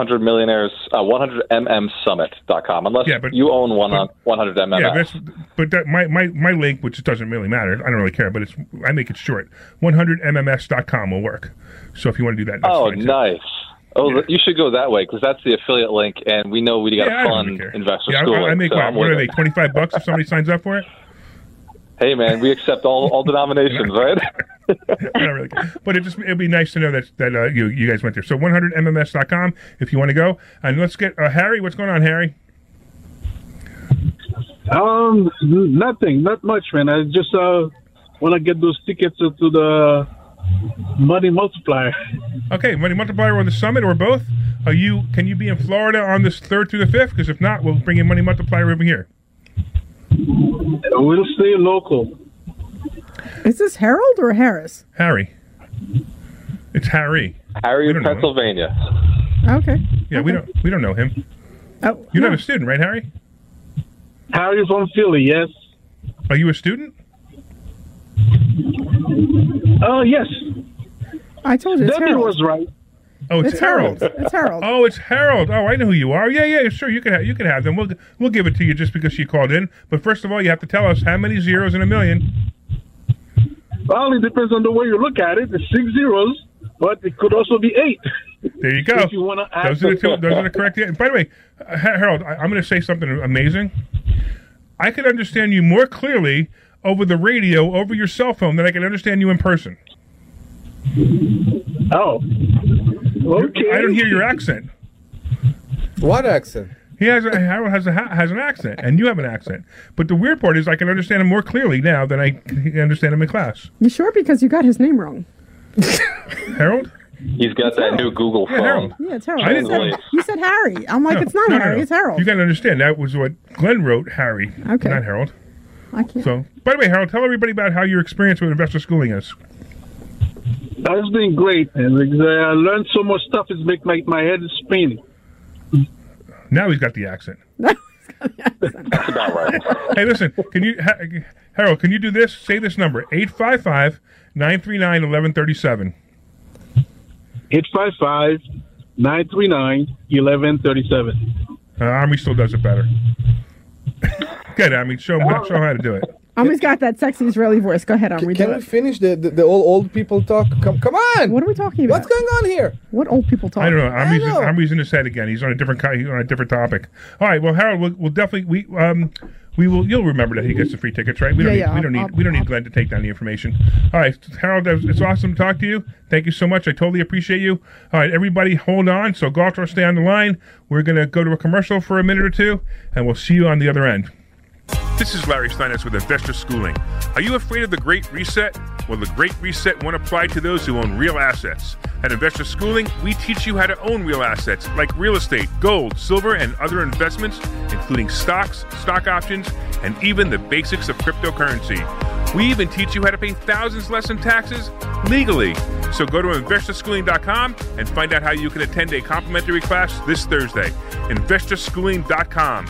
100mmsummit.com, unless you own 100mms. Yeah, but my link, which doesn't really matter, I don't really care, but I make it short. 100mms.com will work. So if you want to do that, that's fine, nice. You should go that way because that's the affiliate link, and we know we got to fund investor schooling. I make what are they, $25 if somebody signs up for it? Hey man, we accept all denominations, right? Not really. But it'd be nice to know that you guys went there. So 100mms.com if you want to go. And let's get Harry. What's going on, Harry? Nothing, not much, man. I just want to get those tickets to the Money Multiplier. Okay, Money Multiplier or the Summit or both. Can you be in Florida on this 3rd through the 5th? Because if not, we'll bring in Money Multiplier over here. We'll stay local. Is this Harold or Harris? Harry. It's Harry. Harry in Pennsylvania. Okay. Yeah, okay. we don't know him. Oh, You're not a student, right, Harry? Harry's from Philly, yes. Are you a student? Oh, yes. I told you it's Debbie Harold. was right. Oh, it's Harold. It's Harold. Oh, it's Harold. Oh, I know who you are. Yeah, sure. You can have them. We'll give it to you just because she called in. But first of all, you have to tell us how many zeros in a million. Well, it depends on the way you look at it. It's 6 zeros, but it could also be 8. There you go. If you want to add those are the correct. By the way, Harold, I'm going to say something amazing. I can understand you more clearly over the radio, over your cell phone, than I can understand you in person. Oh. Okay. I don't hear your accent. What accent? Harold has an accent, and you have an accent. But the weird part is I can understand him more clearly now than I understand him in class. You sure? Because you got his name wrong. Harold? He's got that new Google phone. Harold. Yeah, it's Harold. You said Harry. I'm like, it's not Harry, it's Harold. You got to understand, that was what Glenn wrote, Harry, not Harold. I can't. So, by the way, Harold, tell everybody about how your experience with investor schooling is. That's been great, man. I learned so much stuff, it's make my head is spinning. Now he's got the accent. That's about right. Hey, listen, Harold, can you do this? Say this number, 855-939-1137. 855-939-1137. Army still does it better. Good, Army. Show him how to do it. Army's got that sexy Israeli voice. Go ahead, Army. Can we finish the old people talk? Come on! What are we talking about? What's going on here? What old people talk? I don't know. Army's in his head again. He's on a different topic. All right. Well, Harold, we'll definitely you'll remember that he gets the free tickets, right? We don't need Glenn to take down the information. All right, Harold, it's awesome to talk to you. Thank you so much. I totally appreciate you. All right, everybody, hold on. So, Galter, stay on the line. We're gonna go to a commercial for a minute or two, and we'll see you on the other end. This is Larry Steinhaus with Investor Schooling. Are you afraid of the Great Reset? Well, the Great Reset won't apply to those who own real assets. At Investor Schooling, we teach you how to own real assets like real estate, gold, silver, and other investments, including stocks, stock options, and even the basics of cryptocurrency. We even teach you how to pay thousands less in taxes legally. So go to investorschooling.com and find out how you can attend a complimentary class this Thursday. investorschooling.com.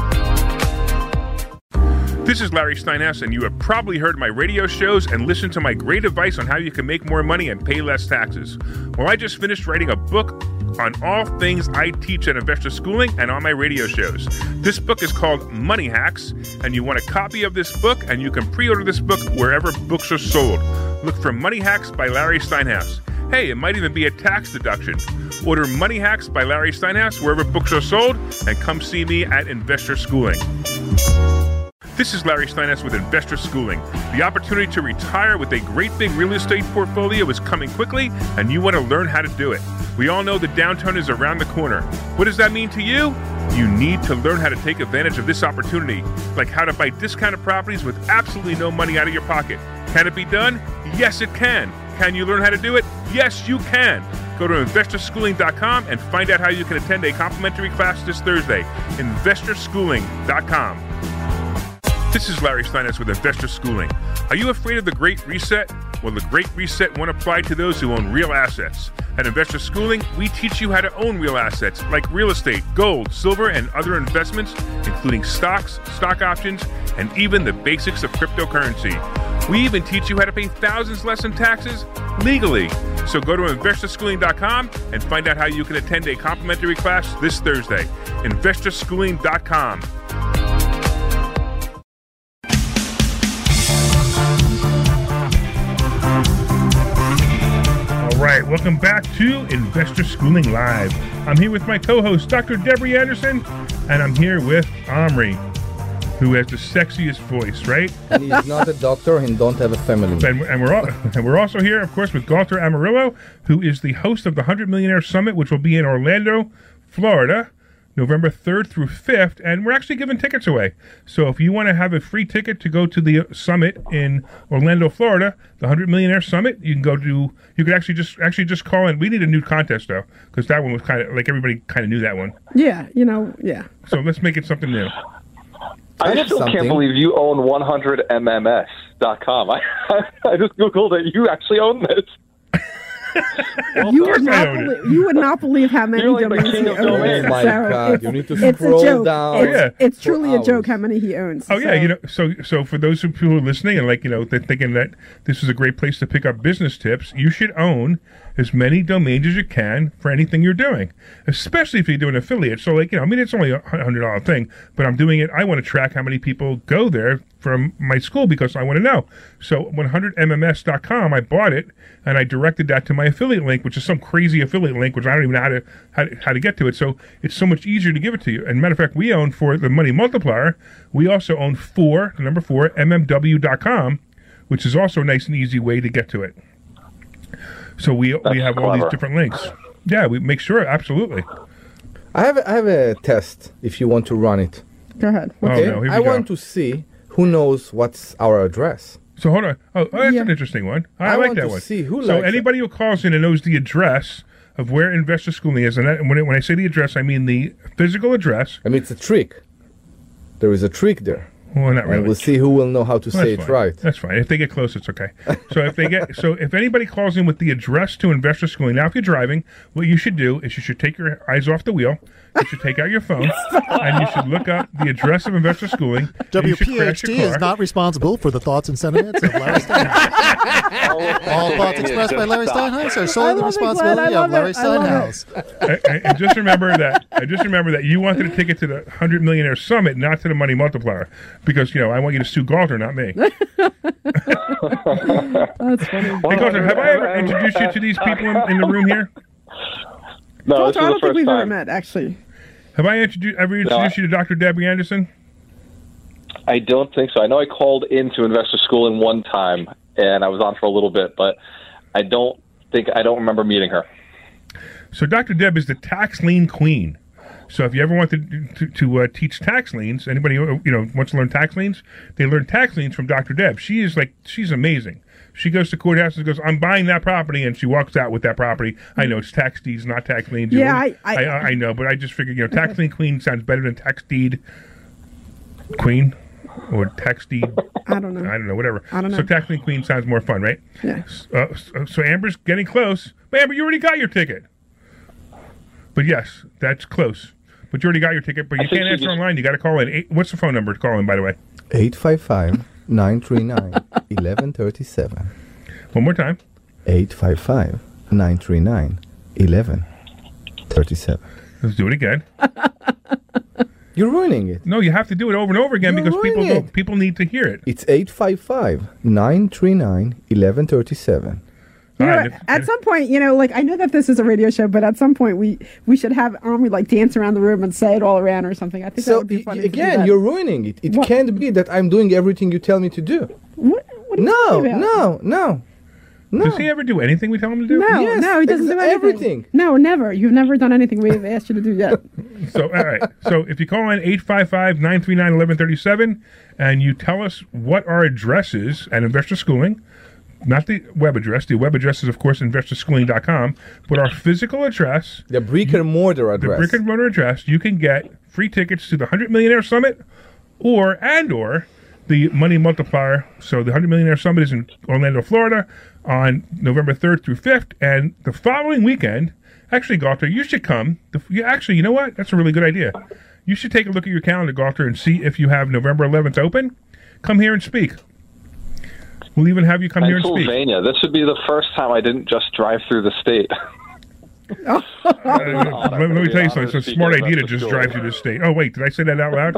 This is Larry Steinhaus, and you have probably heard my radio shows and listened to my great advice on how you can make more money and pay less taxes. Well, I just finished writing a book on all things I teach at Investor Schooling and on my radio shows. This book is called Money Hacks, and you want a copy of this book, and you can pre-order this book wherever books are sold. Look for Money Hacks by Larry Steinhaus. Hey, it might even be a tax deduction. Order Money Hacks by Larry Steinhaus wherever books are sold, and come see me at Investor Schooling. This is Larry Steinhaus with Investor Schooling. The opportunity to retire with a great big real estate portfolio is coming quickly, and you want to learn how to do it. We all know the downturn is around the corner. What does that mean to you? You need to learn how to take advantage of this opportunity, like how to buy discounted properties with absolutely no money out of your pocket. Can it be done? Yes, it can. Can you learn how to do it? Yes, you can. Go to investorschooling.com and find out how you can attend a complimentary class this Thursday. investorschooling.com. This is Larry Steinhaus with Investor Schooling. Are you afraid of the Great Reset? Well, the Great Reset won't apply to those who own real assets. At Investor Schooling, we teach you how to own real assets like real estate, gold, silver, and other investments, including stocks, stock options, and even the basics of cryptocurrency. We even teach you how to pay thousands less in taxes legally. So go to investorschooling.com and find out how you can attend a complimentary class this Thursday. investorschooling.com. All right, welcome back to Investor Schooling Live. I'm here with my co-host, Dr. Debbie Anderson, and I'm here with Omri, who has the sexiest voice, right? And he's not a doctor and don't have a family. And we're also here, of course, with Galter Amarillo, who is the host of the 100 Millionaire Summit, which will be in Orlando, Florida, November 3rd through 5th, and we're actually giving tickets away. So if you want to have a free ticket to go to the summit in Orlando, Florida, the 100 Millionaire Summit, you could actually just call in. We need a new contest, though, because that one was kind of, like, everybody kind of knew that one. Yeah, yeah. So let's make it something new. I still can't believe you own 100mms.com. I just Googled that you actually own this. You would not believe how many domains he owns. Oh my God! You need to It's a scroll joke. down. It's truly a joke how many he owns. Oh yeah, so for those people who are listening and they're thinking that this is a great place to pick up business tips, you should own as many domains as you can for anything you're doing, especially if you do an affiliate. So it's only a $100 thing, but I'm doing it. I want to track how many people go there from my school because I want to know. So 100mms.com, I bought it and I directed that to my affiliate link, which is some crazy affiliate link, which I don't even know how to get to it. So it's so much easier to give it to you. And matter of fact, we own for the Money Multiplier, we also own the number 4, mmw.com, which is also a nice and easy way to get to it. So we have all these different links. Yeah, we make sure, absolutely. I have a test if you want to run it. Go ahead. Okay. Here we go. I want to see who knows what's our address. So hold on. Oh, that's an interesting one. I like that one. See who so likes anybody who calls in and knows the address of where Investor Schooling is, and when I say the address, I mean the physical address. I mean, it's a trick. There is a trick there. Well, not really. And we'll see who will know how to say it right. That's fine. If they get close, it's okay. So if anybody calls in with the address to Investor Schooling, now if you're driving, what you should do is you should take your eyes off the wheel. You should take out your phone and you should look up the address of Investor Schooling. WPHT is not responsible for the thoughts and sentiments of Larry Steinhaus. All thoughts expressed by Larry Steinhaus are solely the responsibility of Larry Steinhaus. And just remember that you wanted a ticket to the 100 Millionaire Summit, not to the Money Multiplier, because I want you to sue Galter, not me. That's funny. Hey, Galter, have I ever introduced you to these people in the room here? No, I don't think we've ever met, actually. Have I ever introduced you to Dr. Debbie Anderson? I don't think so. I know I called into Investor Schooling one time, and I was on for a little bit, but I don't remember meeting her. So Dr. Deb is the tax lien queen. So if you ever want to teach tax liens, anybody wants to learn tax liens, they learn tax liens from Dr. Deb. She's amazing. She goes to courthouses and goes, I'm buying that property, and she walks out with that property. I know it's tax deeds, not tax liens. Yeah, I know, but I just figured, tax lien queen sounds better than tax deed queen or tax deed. I don't know. Whatever. I don't know. So tax lien queen sounds more fun, right? Yeah. So Amber's getting close. But Amber, you already got your ticket. But yes, that's close. But you already got your ticket, but you can't answer online. You got to call in. What's the phone number to call in, by the way? 855-939-1137. One more time. 855-939-1137. Let's do it again. You're ruining it. No, you have to do it over and over again because people need to hear it. It's 855-939-1137. You know, at some point, like I know that this is a radio show, but at some point we should have Omri like dance around the room and say it all around or something. I think that would be funny. Again, you're ruining it. It can't be that I'm doing everything you tell me to do. What are you talking about? No. Does he ever do anything we tell him to do? No, he doesn't do everything. No, never. You've never done anything we've asked you to do yet. So, all right. So, if you call in 855-939-1137 and you tell us what our address is at Investor Schooling, not the web address. The web address is, of course, investorschooling.com, but our physical address. The brick and mortar address. The brick and mortar address. You can get free tickets to the 100 Millionaire Summit or the Money Multiplier. So the 100 Millionaire Summit is in Orlando, Florida on November 3rd through 5th. And the following weekend, actually, Galter, you should come. Actually, you know what? That's a really good idea. You should take a look at your calendar, Galter, and see if you have November 11th open. Come here and speak. We'll even have you come here and speak. Pennsylvania. This would be the first time I didn't just drive through the state. Let me tell you something. It's a smart idea to just drive through the state. Oh, wait, did I say that out loud?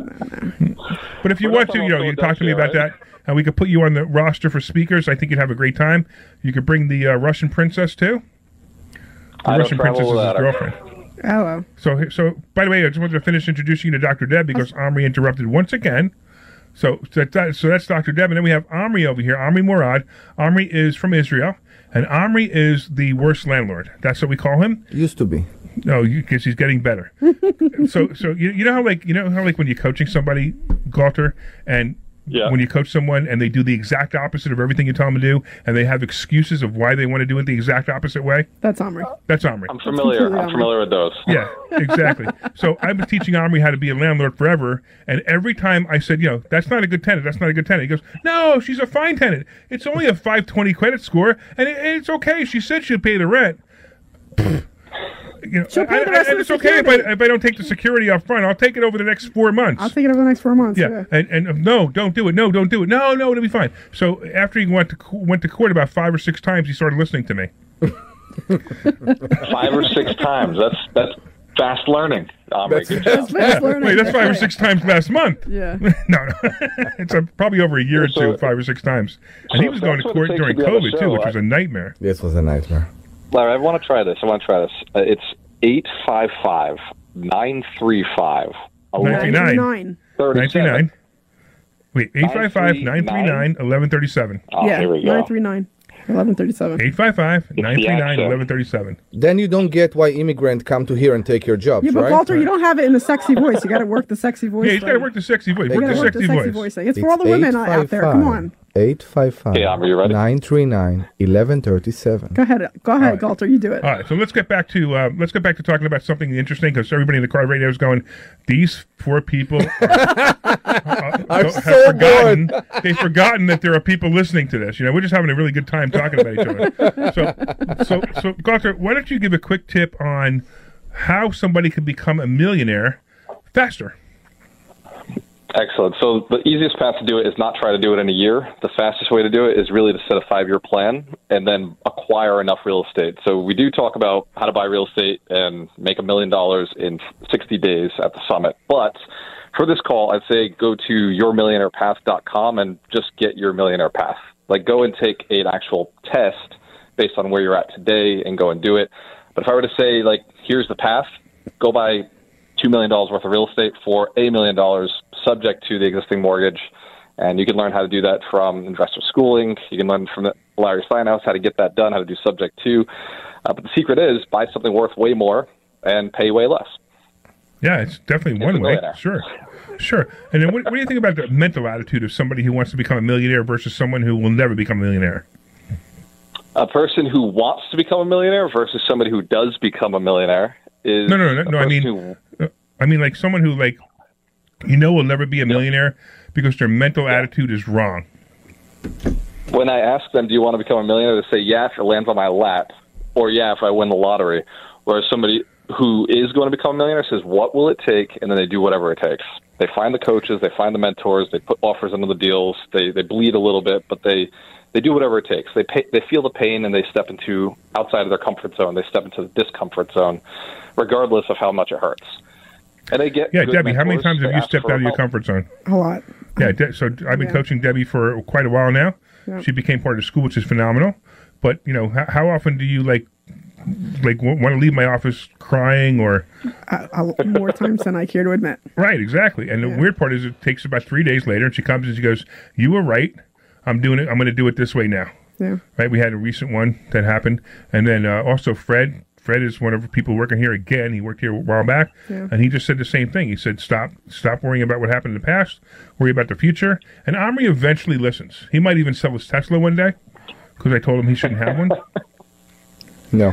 But if you want to, you talk to me about that, and we could put you on the roster for speakers. I think you'd have a great time. You could bring the Russian princess, too. The Russian princess is his girlfriend. Oh. So, by the way, I just wanted to finish introducing you to Dr. Deb because Omri interrupted once again. So that's Dr. Deb, and then we have Omri over here, Omri Morad. Omri is from Israel, and Omri is the worst landlord. That's what we call him. Used to be. No, because he's getting better. so you know how when you're coaching somebody, Galter, and when you coach someone and they do the exact opposite of everything you tell them to do, and they have excuses of why they want to do it the exact opposite way. That's Omri. That's Omri. I'm familiar with those. Yeah, exactly. So I've been teaching Omri how to be a landlord forever, and every time I said, that's not a good tenant, that's not a good tenant, he goes, no, she's a fine tenant. It's only a 520 credit score, and it's okay. She said she'll pay the rent. And it's okay if I don't take the security up front. I'll take it over the next 4 months. I'll take it over the next 4 months. Yeah. And no, don't do it. No, don't do it. No, it'll be fine. So after he went to court about 5 or 6 times, he started listening to me. 5 or 6 times. That's fast learning. That's fast learning. Wait, that's 5 or 6 times last month. Yeah. No. It's probably over a year or two, 5 or 6 times. And he was going to court during COVID too, which was a nightmare. This was a nightmare. Larry, I want to try this. It's 855-935-1137. 99. Wait, 855-939-1137. Yeah, 939. 1137. 855-939-1137. Then you don't get why immigrants come to here and take your jobs, but right? Walter, you don't have it in the sexy voice. You got to work the sexy voice. Yeah, you got to work the sexy voice. Work the sexy voice. It's for all the women out there. Come on. 855-939-1137. Go ahead, Galter. You do it. All right, so let's get back to talking about something interesting because everybody in the car radio is going, these 4 people have forgotten. They've forgotten that there are people listening to this. We're just having a really good time talking about each other. So Galter, why don't you give a quick tip on how somebody can become a millionaire faster? Excellent. So the easiest path to do it is not try to do it in a year. The fastest way to do it is really to set a 5-year plan and then acquire enough real estate. So we do talk about how to buy real estate and make $1 million in 60 days at the summit. But for this call, I'd say go to yourmillionairepath.com and just get your millionaire path. Like go and take an actual test based on where you're at today and go and do it. But if I were to say, here's the path, go buy $2 million worth of real estate for $1 million subject to the existing mortgage. And you can learn how to do that from Investor Schooling. You can learn from Larry Steinhaus how to get that done, how to do subject to. But the secret is buy something worth way more and pay way less. Yeah, it's definitely one way. Sure. And then what do you think about the mental attitude of somebody who wants to become a millionaire versus someone who will never become a millionaire? A person who wants to become a millionaire versus somebody who does become a millionaire is... No. I mean, like someone who, will never be a millionaire because their mental attitude is wrong. When I ask them, do you want to become a millionaire, they say, yeah, if it lands on my lap, or yeah, if I win the lottery. Whereas somebody who is going to become a millionaire says, what will it take? And then they do whatever it takes. They find the coaches, they find the mentors, they put offers into the deals, they bleed a little bit, but they do whatever it takes. They feel the pain and they step into outside of their comfort zone. They step into the discomfort zone, regardless of how much it hurts. And they get Debbie, how many times have you stepped out of your comfort zone? A lot. Yeah, so I've been coaching Debbie for quite a while now. Yeah. She became part of the school, which is phenomenal. But how often do you like want to leave my office crying or more times than I care to admit. Right, exactly. And the weird part is it takes about 3 days later, and she comes and she goes, "You were right. I'm doing it. I'm going to do it this way now." Yeah. Right. We had a recent one that happened, and then also Fred. Fred is one of the people working here again. He worked here a while back, and he just said the same thing. He said, "Stop worrying about what happened in the past. Worry about the future." And Omri eventually listens. He might even sell his Tesla one day because I told him he shouldn't have one. No.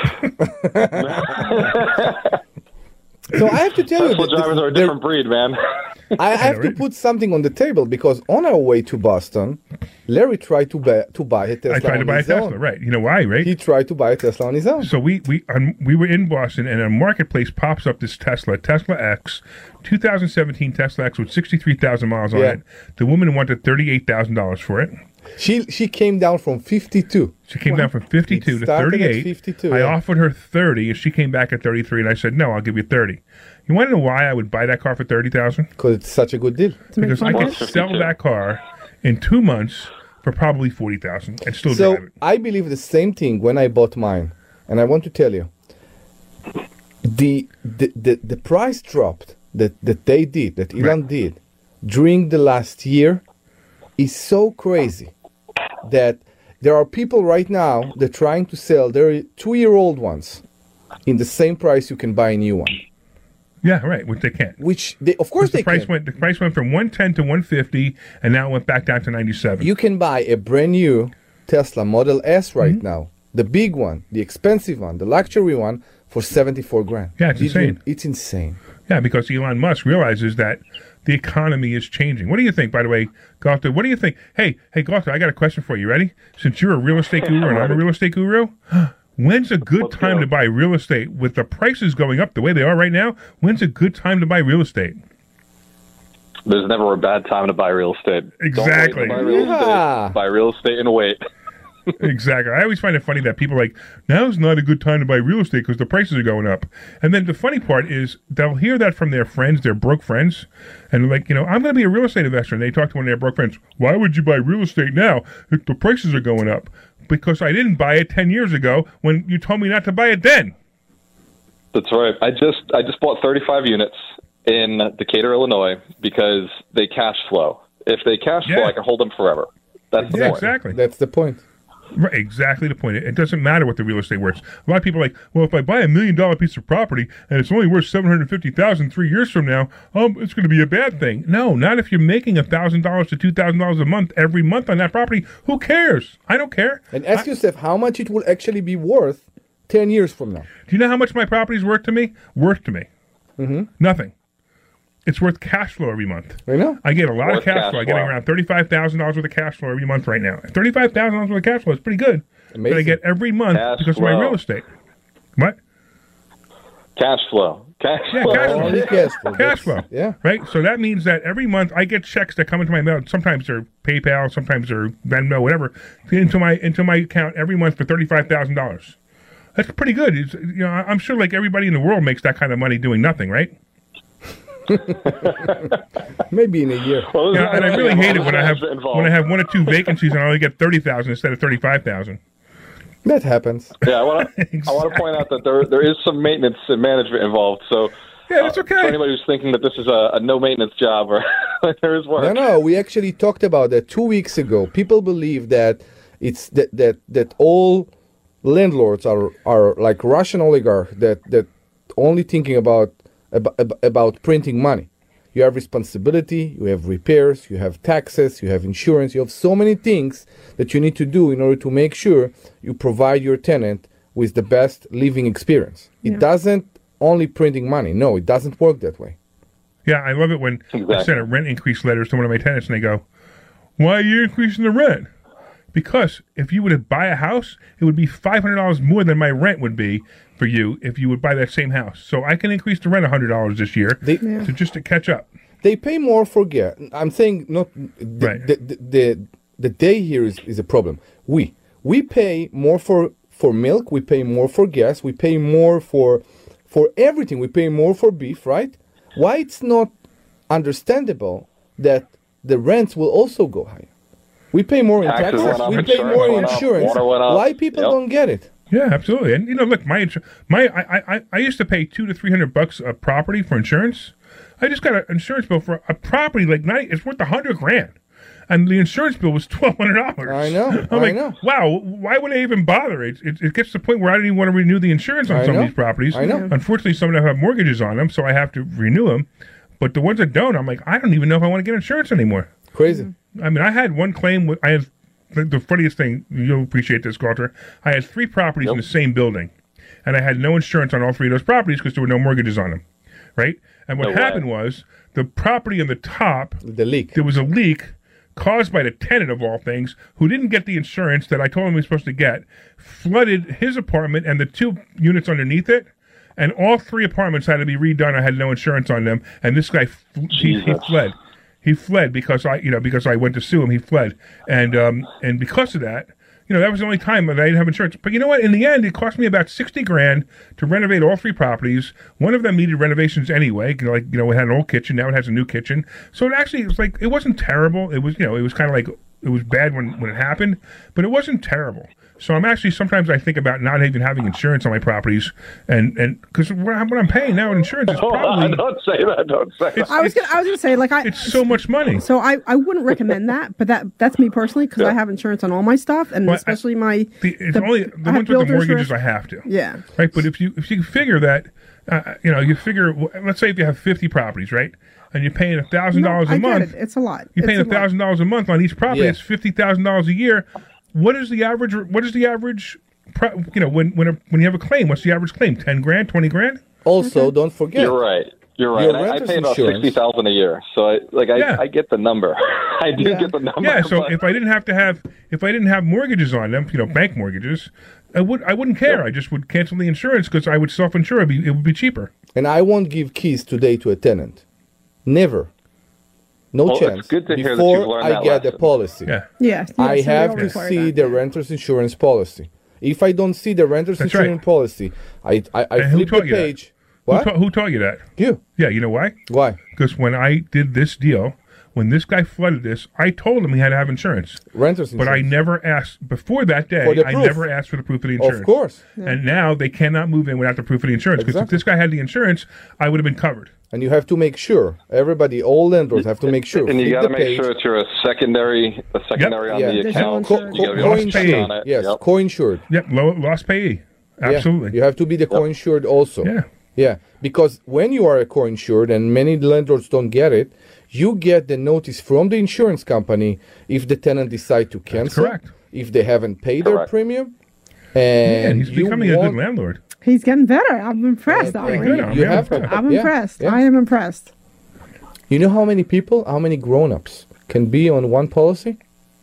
So I have to tell you that drivers are a different breed, man. I have to put something on the table because on our way to Boston, Larry tried to buy a Tesla. I tried to buy a Tesla, right? You know why, right? He tried to buy a Tesla on his own. So we were in Boston, and a marketplace pops up this Tesla X, 2017 Tesla X with 63,000 miles on it. The woman wanted $38,000 for it. She came down from 52. She came down from 52 to 38. 52, I offered her 30, and she came back at 33, and I said, "No, I'll give you 30." You want to know why I would buy that car for $30,000? Because it's such a good deal. Because I could sell that car in 2 months for probably $40,000 and still So drive it. I believe the same thing when I bought mine, and I want to tell you, the price dropped that they did, that Elon did during the last year, is so crazy that there are people right now that are trying to sell their 2-year-old ones in the same price you can buy a new one. Yeah, right. Which they can't. Which they, of course, the price went. The price went from 110 to 150, and now it went back down to 97. You can buy a brand new Tesla Model S right now, the big one, the expensive one, the luxury one, for $74,000. Yeah, it's insane. It's insane. Yeah, because Elon Musk realizes that the economy is changing. What do you think, by the way, Galter? What do you think? Hey, Galter, I got a question for you. Ready? Since you're a real estate guru and I'm a real estate guru, when's a good time to buy real estate? With the prices going up the way they are right now, when's a good time to buy real estate? There's never a bad time to buy real estate. Exactly. Don't wait to buy real estate. Buy real estate and wait. Exactly. I always find it funny that people are like, now's not a good time to buy real estate because the prices are going up. And then the funny part is they'll hear that from their friends, their broke friends, and they're like, I'm going to be a real estate investor. And they talk to one of their broke friends, why would you buy real estate now if the prices are going up? Because I didn't buy it 10 years ago when you told me not to buy it then. That's right. I just bought 35 units in Decatur, Illinois, because they cash flow. If they cash flow, I can hold them forever. That's the point. Exactly. That's the point. Right, exactly the point. It doesn't matter what the real estate worth. A lot of people are like, well, if I buy $1 million piece of property and it's only worth $750,000 3 years from now, it's going to be a bad thing. No, not if you're making $1,000 to $2,000 a month every month on that property. Who cares? I don't care. And ask yourself how much it will actually be worth 10 years from now. Do you know how much my property is worth to me? Nothing. It's worth cash flow every month. I know. I get a lot of cash flow. I'm getting around $35,000 worth of cash flow every month right now. $35,000 worth of cash flow is pretty good. Amazing. That I get every month because of my real estate. What? Cash flow. Cash flow. Cash flow. Yeah. Right? So that means that every month I get checks that come into my mail. Sometimes they're PayPal, sometimes they're Venmo, whatever, into my account every month for $35,000. That's pretty good. It's, I'm sure like everybody in the world makes that kind of money doing nothing, right? Maybe in a year. And I really hate it when I have 1 or 2 vacancies and I only get 30,000 instead of 35,000. That happens. Yeah, I want to point out that there is some maintenance and management involved. So yeah, that's okay. For anybody who's thinking that this is a no maintenance job, or there is work. No. We actually talked about that 2 weeks ago. People believe that it's that all landlords are like Russian oligarchs that only thinking about printing money. You have responsibility, you have repairs, you have taxes, you have insurance, you have so many things that you need to do in order to make sure you provide your tenant with the best living experience. Yeah. It doesn't only printing money. No, it doesn't work that way. Yeah, I love it when I send a rent increase letters to one of my tenants and they go, why are you increasing the rent? Because if you were to buy a house, it would be $500 more than my rent would be for you if you would buy that same house. So I can increase the rent $100 this year just to catch up. They pay more for gas. I'm saying not the day here is a problem. We pay more for milk. We pay more for gas. We pay more for everything. We pay more for beef, right? Why it's not understandable that the rents will also go higher? We pay more in Taxes taxes. went up, We pay more in went up, insurance. water went up. Why people Yep. don't get it? Yeah, absolutely. And look, I used to pay $200 to $300 a property for insurance. I just got an insurance bill for a property it's worth $100,000, and the insurance bill was $1,200. I know. I'm like, wow, why would I even bother? It gets to the point where I don't even want to renew the insurance on some of these properties. I know. Unfortunately, some of them have mortgages on them, so I have to renew them. But the ones that don't, I'm like, I don't even know if I want to get insurance anymore. Crazy. I mean, I had one claim. I had the funniest thing. You'll appreciate this, Galter. I had 3 properties in the same building, and I had no insurance on all 3 of those properties because there were no mortgages on them. Right? And what happened was the property on the top, the leak. There was a leak caused by the tenant of all things, who didn't get the insurance that I told him he was supposed to get, flooded his apartment and the 2 units underneath it. And all 3 apartments had to be redone. I had no insurance on them, and this guy he fled. He fled because I went to sue him. He fled, and because of that, that was the only time that I didn't have insurance. But you know what? In the end, it cost me about $60,000 to renovate all 3 properties. One of them needed renovations anyway. It had an old kitchen. Now it has a new kitchen. So it was like, it wasn't terrible. It was, it was kind of like, it was bad when it happened, but it wasn't terrible. So I'm actually, sometimes I think about not even having insurance on my properties, and because what I'm paying now in insurance is probably... Don't say that. Don't say that. I was gonna say, it's so much money. So I wouldn't recommend that, but that's me personally, because I have insurance on all my stuff, and especially it's only the ones with the mortgages I have to. Yeah. Right, but if you figure that, let's say if you have 50 properties, right, and you're paying $1,000 a month, it's a lot. You're paying $1,000 a month on each property. It's $50,000 a year. What is the average? When you have a claim, what's the average claim? $10,000, $20,000? Also, don't forget. You're right. I pay about $60,000 a year, so I get the number. I do get the number. Yeah. So if I didn't have mortgages on them, bank mortgages, I wouldn't care. I just would cancel the insurance because I would self-insure. It would be cheaper. And I won't give keys today to a tenant. Never. No chance. It's good to hear that Before you've learned I that get the lesson. policy. Yeah. I have to see the renter's insurance policy. If I don't see the renter's insurance policy, I flip the page. What? Who taught you that? You. Yeah, you know why? Why? Because when I did this deal, when this guy flooded this, I told him he had to have insurance. Renter's insurance. But I never asked, before that day, I never asked for the proof of the insurance. Of course. Yeah. And now they cannot move in without the proof of the insurance. Because if this guy had the insurance, I would have been covered. And you have to make sure, all landlords have to make sure. And you got to make sure that you're a secondary on the account. Co-insured on it. Yes, co-insured. Yep, loss payee. Absolutely. You have to be the co-insured also. Yeah, because when you are a co-insured, and many landlords don't get it, you get the notice from the insurance company if the tenant decide to cancel. That's correct. If they haven't paid their premium. And he's becoming a good landlord. He's getting better. I'm impressed. I'm impressed. I am impressed. You know how many grown-ups can be on one policy?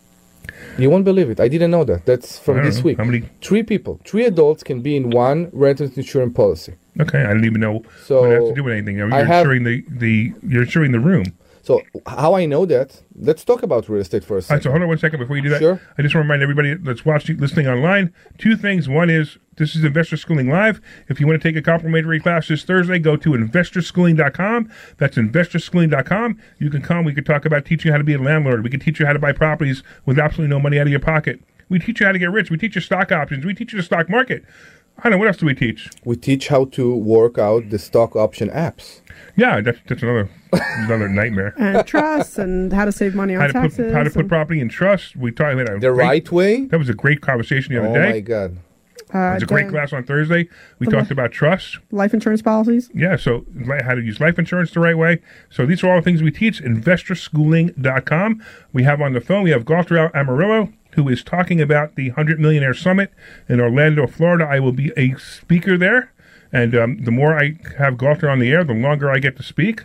You won't believe it. I didn't know that. That's from this week. How many? 3 people. 3 adults can be in one renter's insurance policy. Okay, I didn't even know what it has to do with anything. You're insuring you're insuring the room. So how I know that? Let's talk about real estate for a second. All right, so hold on 1 second before you do that. Sure. I just want to remind everybody that's listening online, 2 things. One is, this is Investor Schooling Live. If you want to take a complimentary class this Thursday, go to investorschooling.com. That's investorschooling.com. You can come. We could talk about teaching you how to be a landlord. We could teach you how to buy properties with absolutely no money out of your pocket. We teach you how to get rich. We teach you stock options. We teach you the stock market. I don't know. What else do we teach? We teach how to work out the stock option apps. Yeah, that's another nightmare. And trust, and how to save money on taxes. How to put property in trust. We talked about the right way. That was a great conversation the other day. Oh my God. It was a great class on Thursday. We talked about trust. Life insurance policies. Yeah, so how to use life insurance the right way. So these are all the things we teach. InvestorSchooling.com. We have on the phone, we have Galter Amarillo, who is talking about the 100 Millionaire Summit in Orlando, Florida. I will be a speaker there. And the more I have Galter on the air, the longer I get to speak.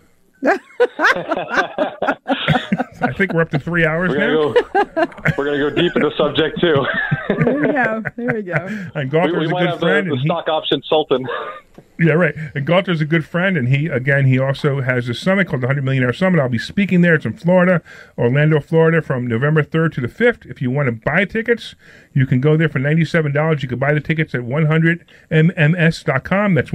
I think we're up to 3 hours now. We're going to go deep into the subject, too. There we go. And Galter's a good friend. The stock option sultan. Yeah, right. And Galter's a good friend, and he also has a summit called the 100 Millionaire Summit. I'll be speaking there. It's in Florida, Orlando, Florida, from November 3rd to the 5th. If you want to buy tickets, you can go there for $97. You can buy the tickets at 100mms.com. That's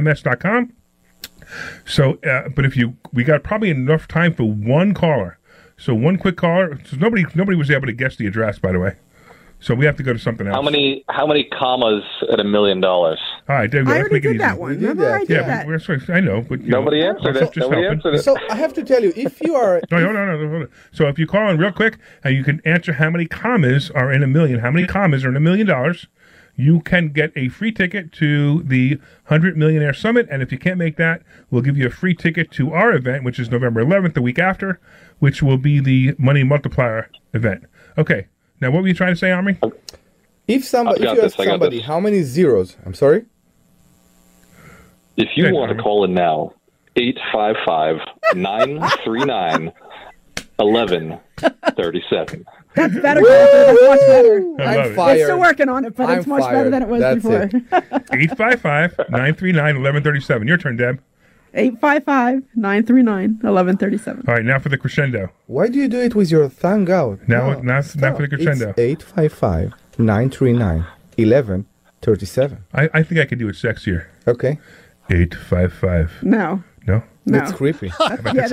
100mms.com. So, but we got probably enough time for one caller. So one quick caller. So nobody was able to guess the address, by the way. So we have to go to something else. How many commas at $1 million? All right, David, I already did that one. Remember I did that? I know, but Nobody answered it. Nobody answered it. So I have to tell you, if you are... No, hold on. So if you call in real quick and you can answer how many commas are in $1 million, how many commas are in $1 million, you can get a free ticket to the 100 Millionaire Summit. And if you can't make that, we'll give you a free ticket to our event, which is November 11th, the week after, which will be the Money Multiplier event. Okay. Now, what were you trying to say, Omri? If you ask somebody how many zeros, I'm sorry? If you want to call in now, 855-939-1137. That's better. That's much better. I'm fired. We're still working on it, but it's much better than it was before. 855-939-1137. Your turn, Deb. 855-939-1137. All right, now for the crescendo. Why do you do it with your tongue out? Now for the crescendo. It's 855-939-1137. I think I could do it sexier. Okay. 855. No. No? That's creepy. How about this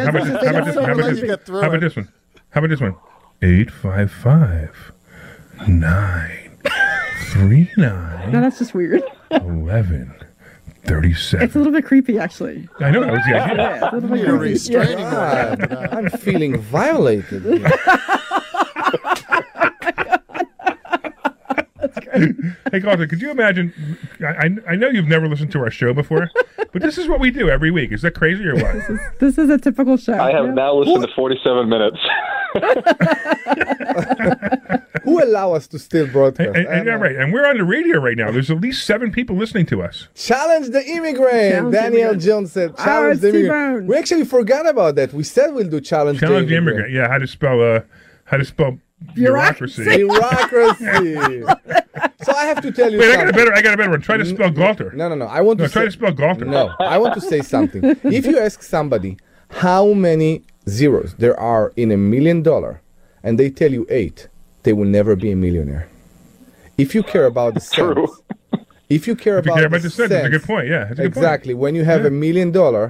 one? How about this one? 855-939. No, that's just weird. 1137. It's a little bit creepy, actually. I know that was the idea. Yeah, it's a little bit You're creepy. restraining God, I'm feeling violated. Hey, Carlton, could you imagine? I know you've never listened to our show before, but this is what we do every week. Is that crazy or what? This is a typical show. I have now listened to 47 minutes. Who allow us to still broadcast? Right. And we're on the radio right now. There's at least 7 people listening to us. Challenge the immigrant. Daniel Jones said, challenge the immigrant. We actually forgot about that. We said we'll do challenge the immigrant. Yeah, how to spell bureaucracy. Bureaucracy. So I have to tell you something. something. I got a better one. Try to spell Galter. No. I want to try to spell Galter. No, I want to say something. If you ask somebody how many zeros there are in $1 million and they tell you 8, they will never be a millionaire. If you care about the cents, if you care about the cents, that's a good point. Yeah, that's a good exactly. point. When you have $1 million,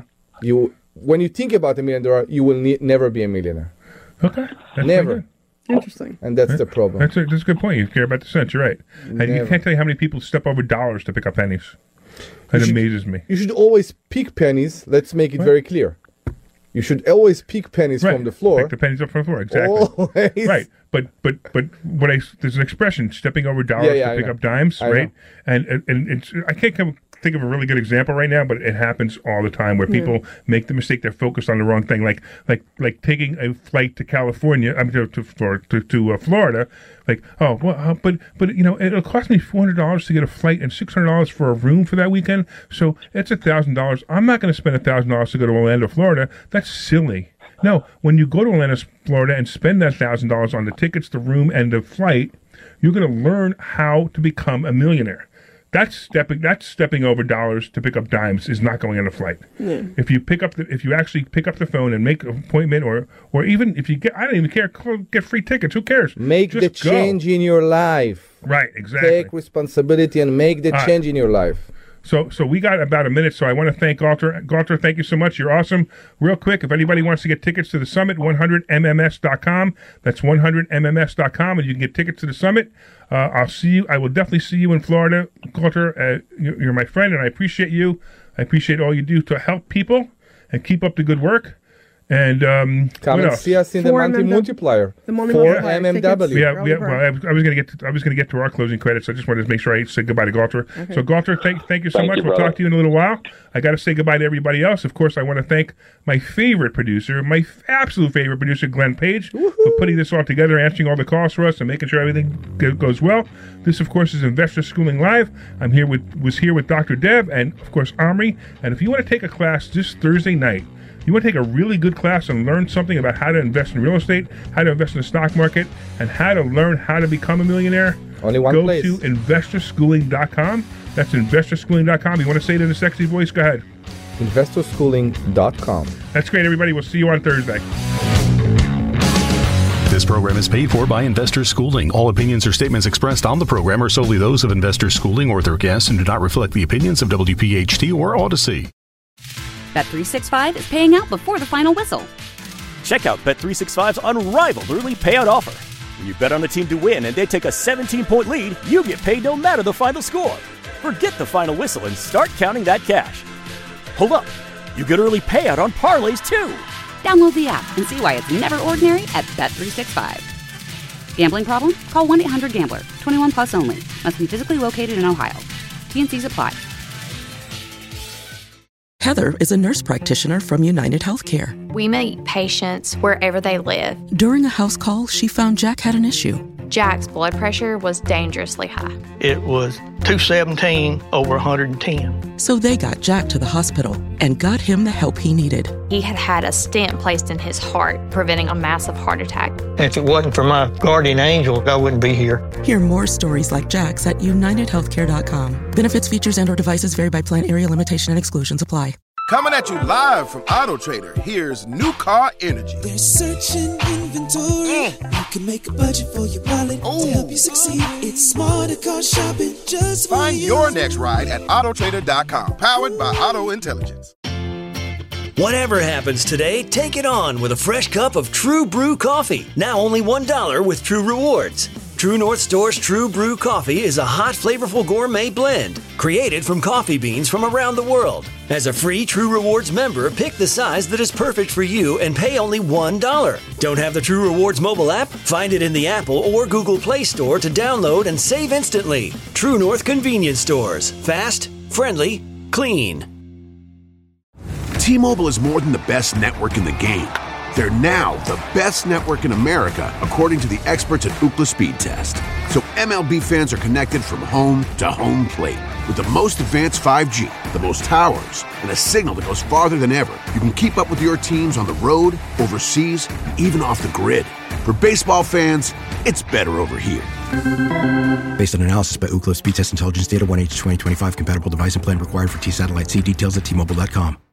when you think about $1 million, you will never be a millionaire. Okay, that's never. Interesting. And that's the problem. That's a good point. You care about the cents. You're right. And you can't tell you how many people step over dollars to pick up pennies. That amazes me. You should always pick pennies. Let's make it very clear. You should always pick pennies from the floor. Pick the pennies up from the floor. Exactly. Always. Right. But there's an expression, stepping over dollars to pick up dimes, right? And it's, I can't think of a really good example right now, but it happens all the time where people make the mistake. They're focused on the wrong thing, like taking a flight to California, to Florida. Like, but it'll cost me $400 to get a flight and $600 for a room for that weekend. So it's $1,000. I'm not going to spend $1,000 to go to Orlando, Florida. That's silly. No, when you go to Orlando, Florida, and spend that $1,000 on the tickets, the room, and the flight, you're going to learn how to become a millionaire. That's stepping over dollars to pick up dimes is not going on a flight. Yeah. If you actually pick up the phone and make an appointment, or even if you get, I don't even care, get free tickets. Who cares? Make the change in your life. Right, exactly. Take responsibility and make the change in your life. So we got about a minute, so I want to thank Galter. Galter, thank you so much. You're awesome. Real quick, if anybody wants to get tickets to the summit, 100mms.com. That's 100mms.com, and you can get tickets to the summit. I'll see you. I will definitely see you in Florida. Galter, you're my friend, and I appreciate you. I appreciate all you do to help people and keep up the good work. And come and see us in the Money Multiplier. The Money Multiplier. MMW. Yeah. Well, I was going to get to our closing credits. I just wanted to make sure I said goodbye to Galter. Okay. So Galter, thank you so much. We'll talk to you in a little while. I got to say goodbye to everybody else. Of course, I want to thank my favorite producer, my absolute favorite producer, Glenn Page, for putting this all together, answering all the calls for us, and making sure everything goes well. This, of course, is Investor Schooling Live. I'm here with Dr. Deb and, of course, Omri. And if you want to take a class this Thursday night, you want to take a really good class and learn something about how to invest in real estate, how to invest in the stock market, and how to learn how to become a millionaire? Only one place. Go to investorschooling.com. That's investorschooling.com. You want to say it in a sexy voice? Go ahead. investorschooling.com. That's great, everybody. We'll see you on Thursday. This program is paid for by Investor Schooling. All opinions or statements expressed on the program are solely those of Investor Schooling or their guests and do not reflect the opinions of WPHT or Odyssey. Bet365 is paying out before the final whistle. Check out Bet365's unrivaled early payout offer. When you bet on a team to win and they take a 17-point lead, you get paid no matter the final score. Forget the final whistle and start counting that cash. Hold up. You get early payout on parlays, too. Download the app and see why it's never ordinary at Bet365. Gambling problem? Call 1-800-GAMBLER. 21 plus only. Must be physically located in Ohio. T&Cs apply. Heather is a nurse practitioner from United Healthcare. We meet patients wherever they live. During a house call, she found Jack had an issue. Jack's blood pressure was dangerously high. It was 217 over 110. So they got Jack to the hospital and got him the help he needed. He had had a stent placed in his heart, preventing a massive heart attack. If it wasn't for my guardian angel, I wouldn't be here. Hear more stories like Jack's at UnitedHealthcare.com. Benefits, features, and/or devices vary by plan, area, limitation, and exclusions apply. Coming at you live from Auto Trader, here's New Car Energy. They're searching inventory. You can make a budget for your wallet to help you succeed. It's smarter car shopping just for Find you. your next ride at autotrader.com. Powered by Auto Intelligence. Whatever happens today, take it on with a fresh cup of True Brew coffee. Now only $1 with True Rewards. True North Store's True Brew coffee is a hot, flavorful gourmet blend created from coffee beans from around the world. As a free True Rewards member, pick the size that is perfect for you and pay only $1. Don't have the True Rewards mobile app? Find it in the Apple or Google Play Store to download and save instantly. True North Convenience Stores. Fast, friendly, clean. T-Mobile is more than the best network in the game. They're now the best network in America, according to the experts at Ookla Speed Test. So MLB fans are connected from home to home plate. With the most advanced 5G, the most towers, and a signal that goes farther than ever, you can keep up with your teams on the road, overseas, and even off the grid. For baseball fans, it's better over here. Based on analysis by Ookla Speed Test Intelligence Data, 1H2025 compatible device and plan required for T-Satellite. See details at T-Mobile.com.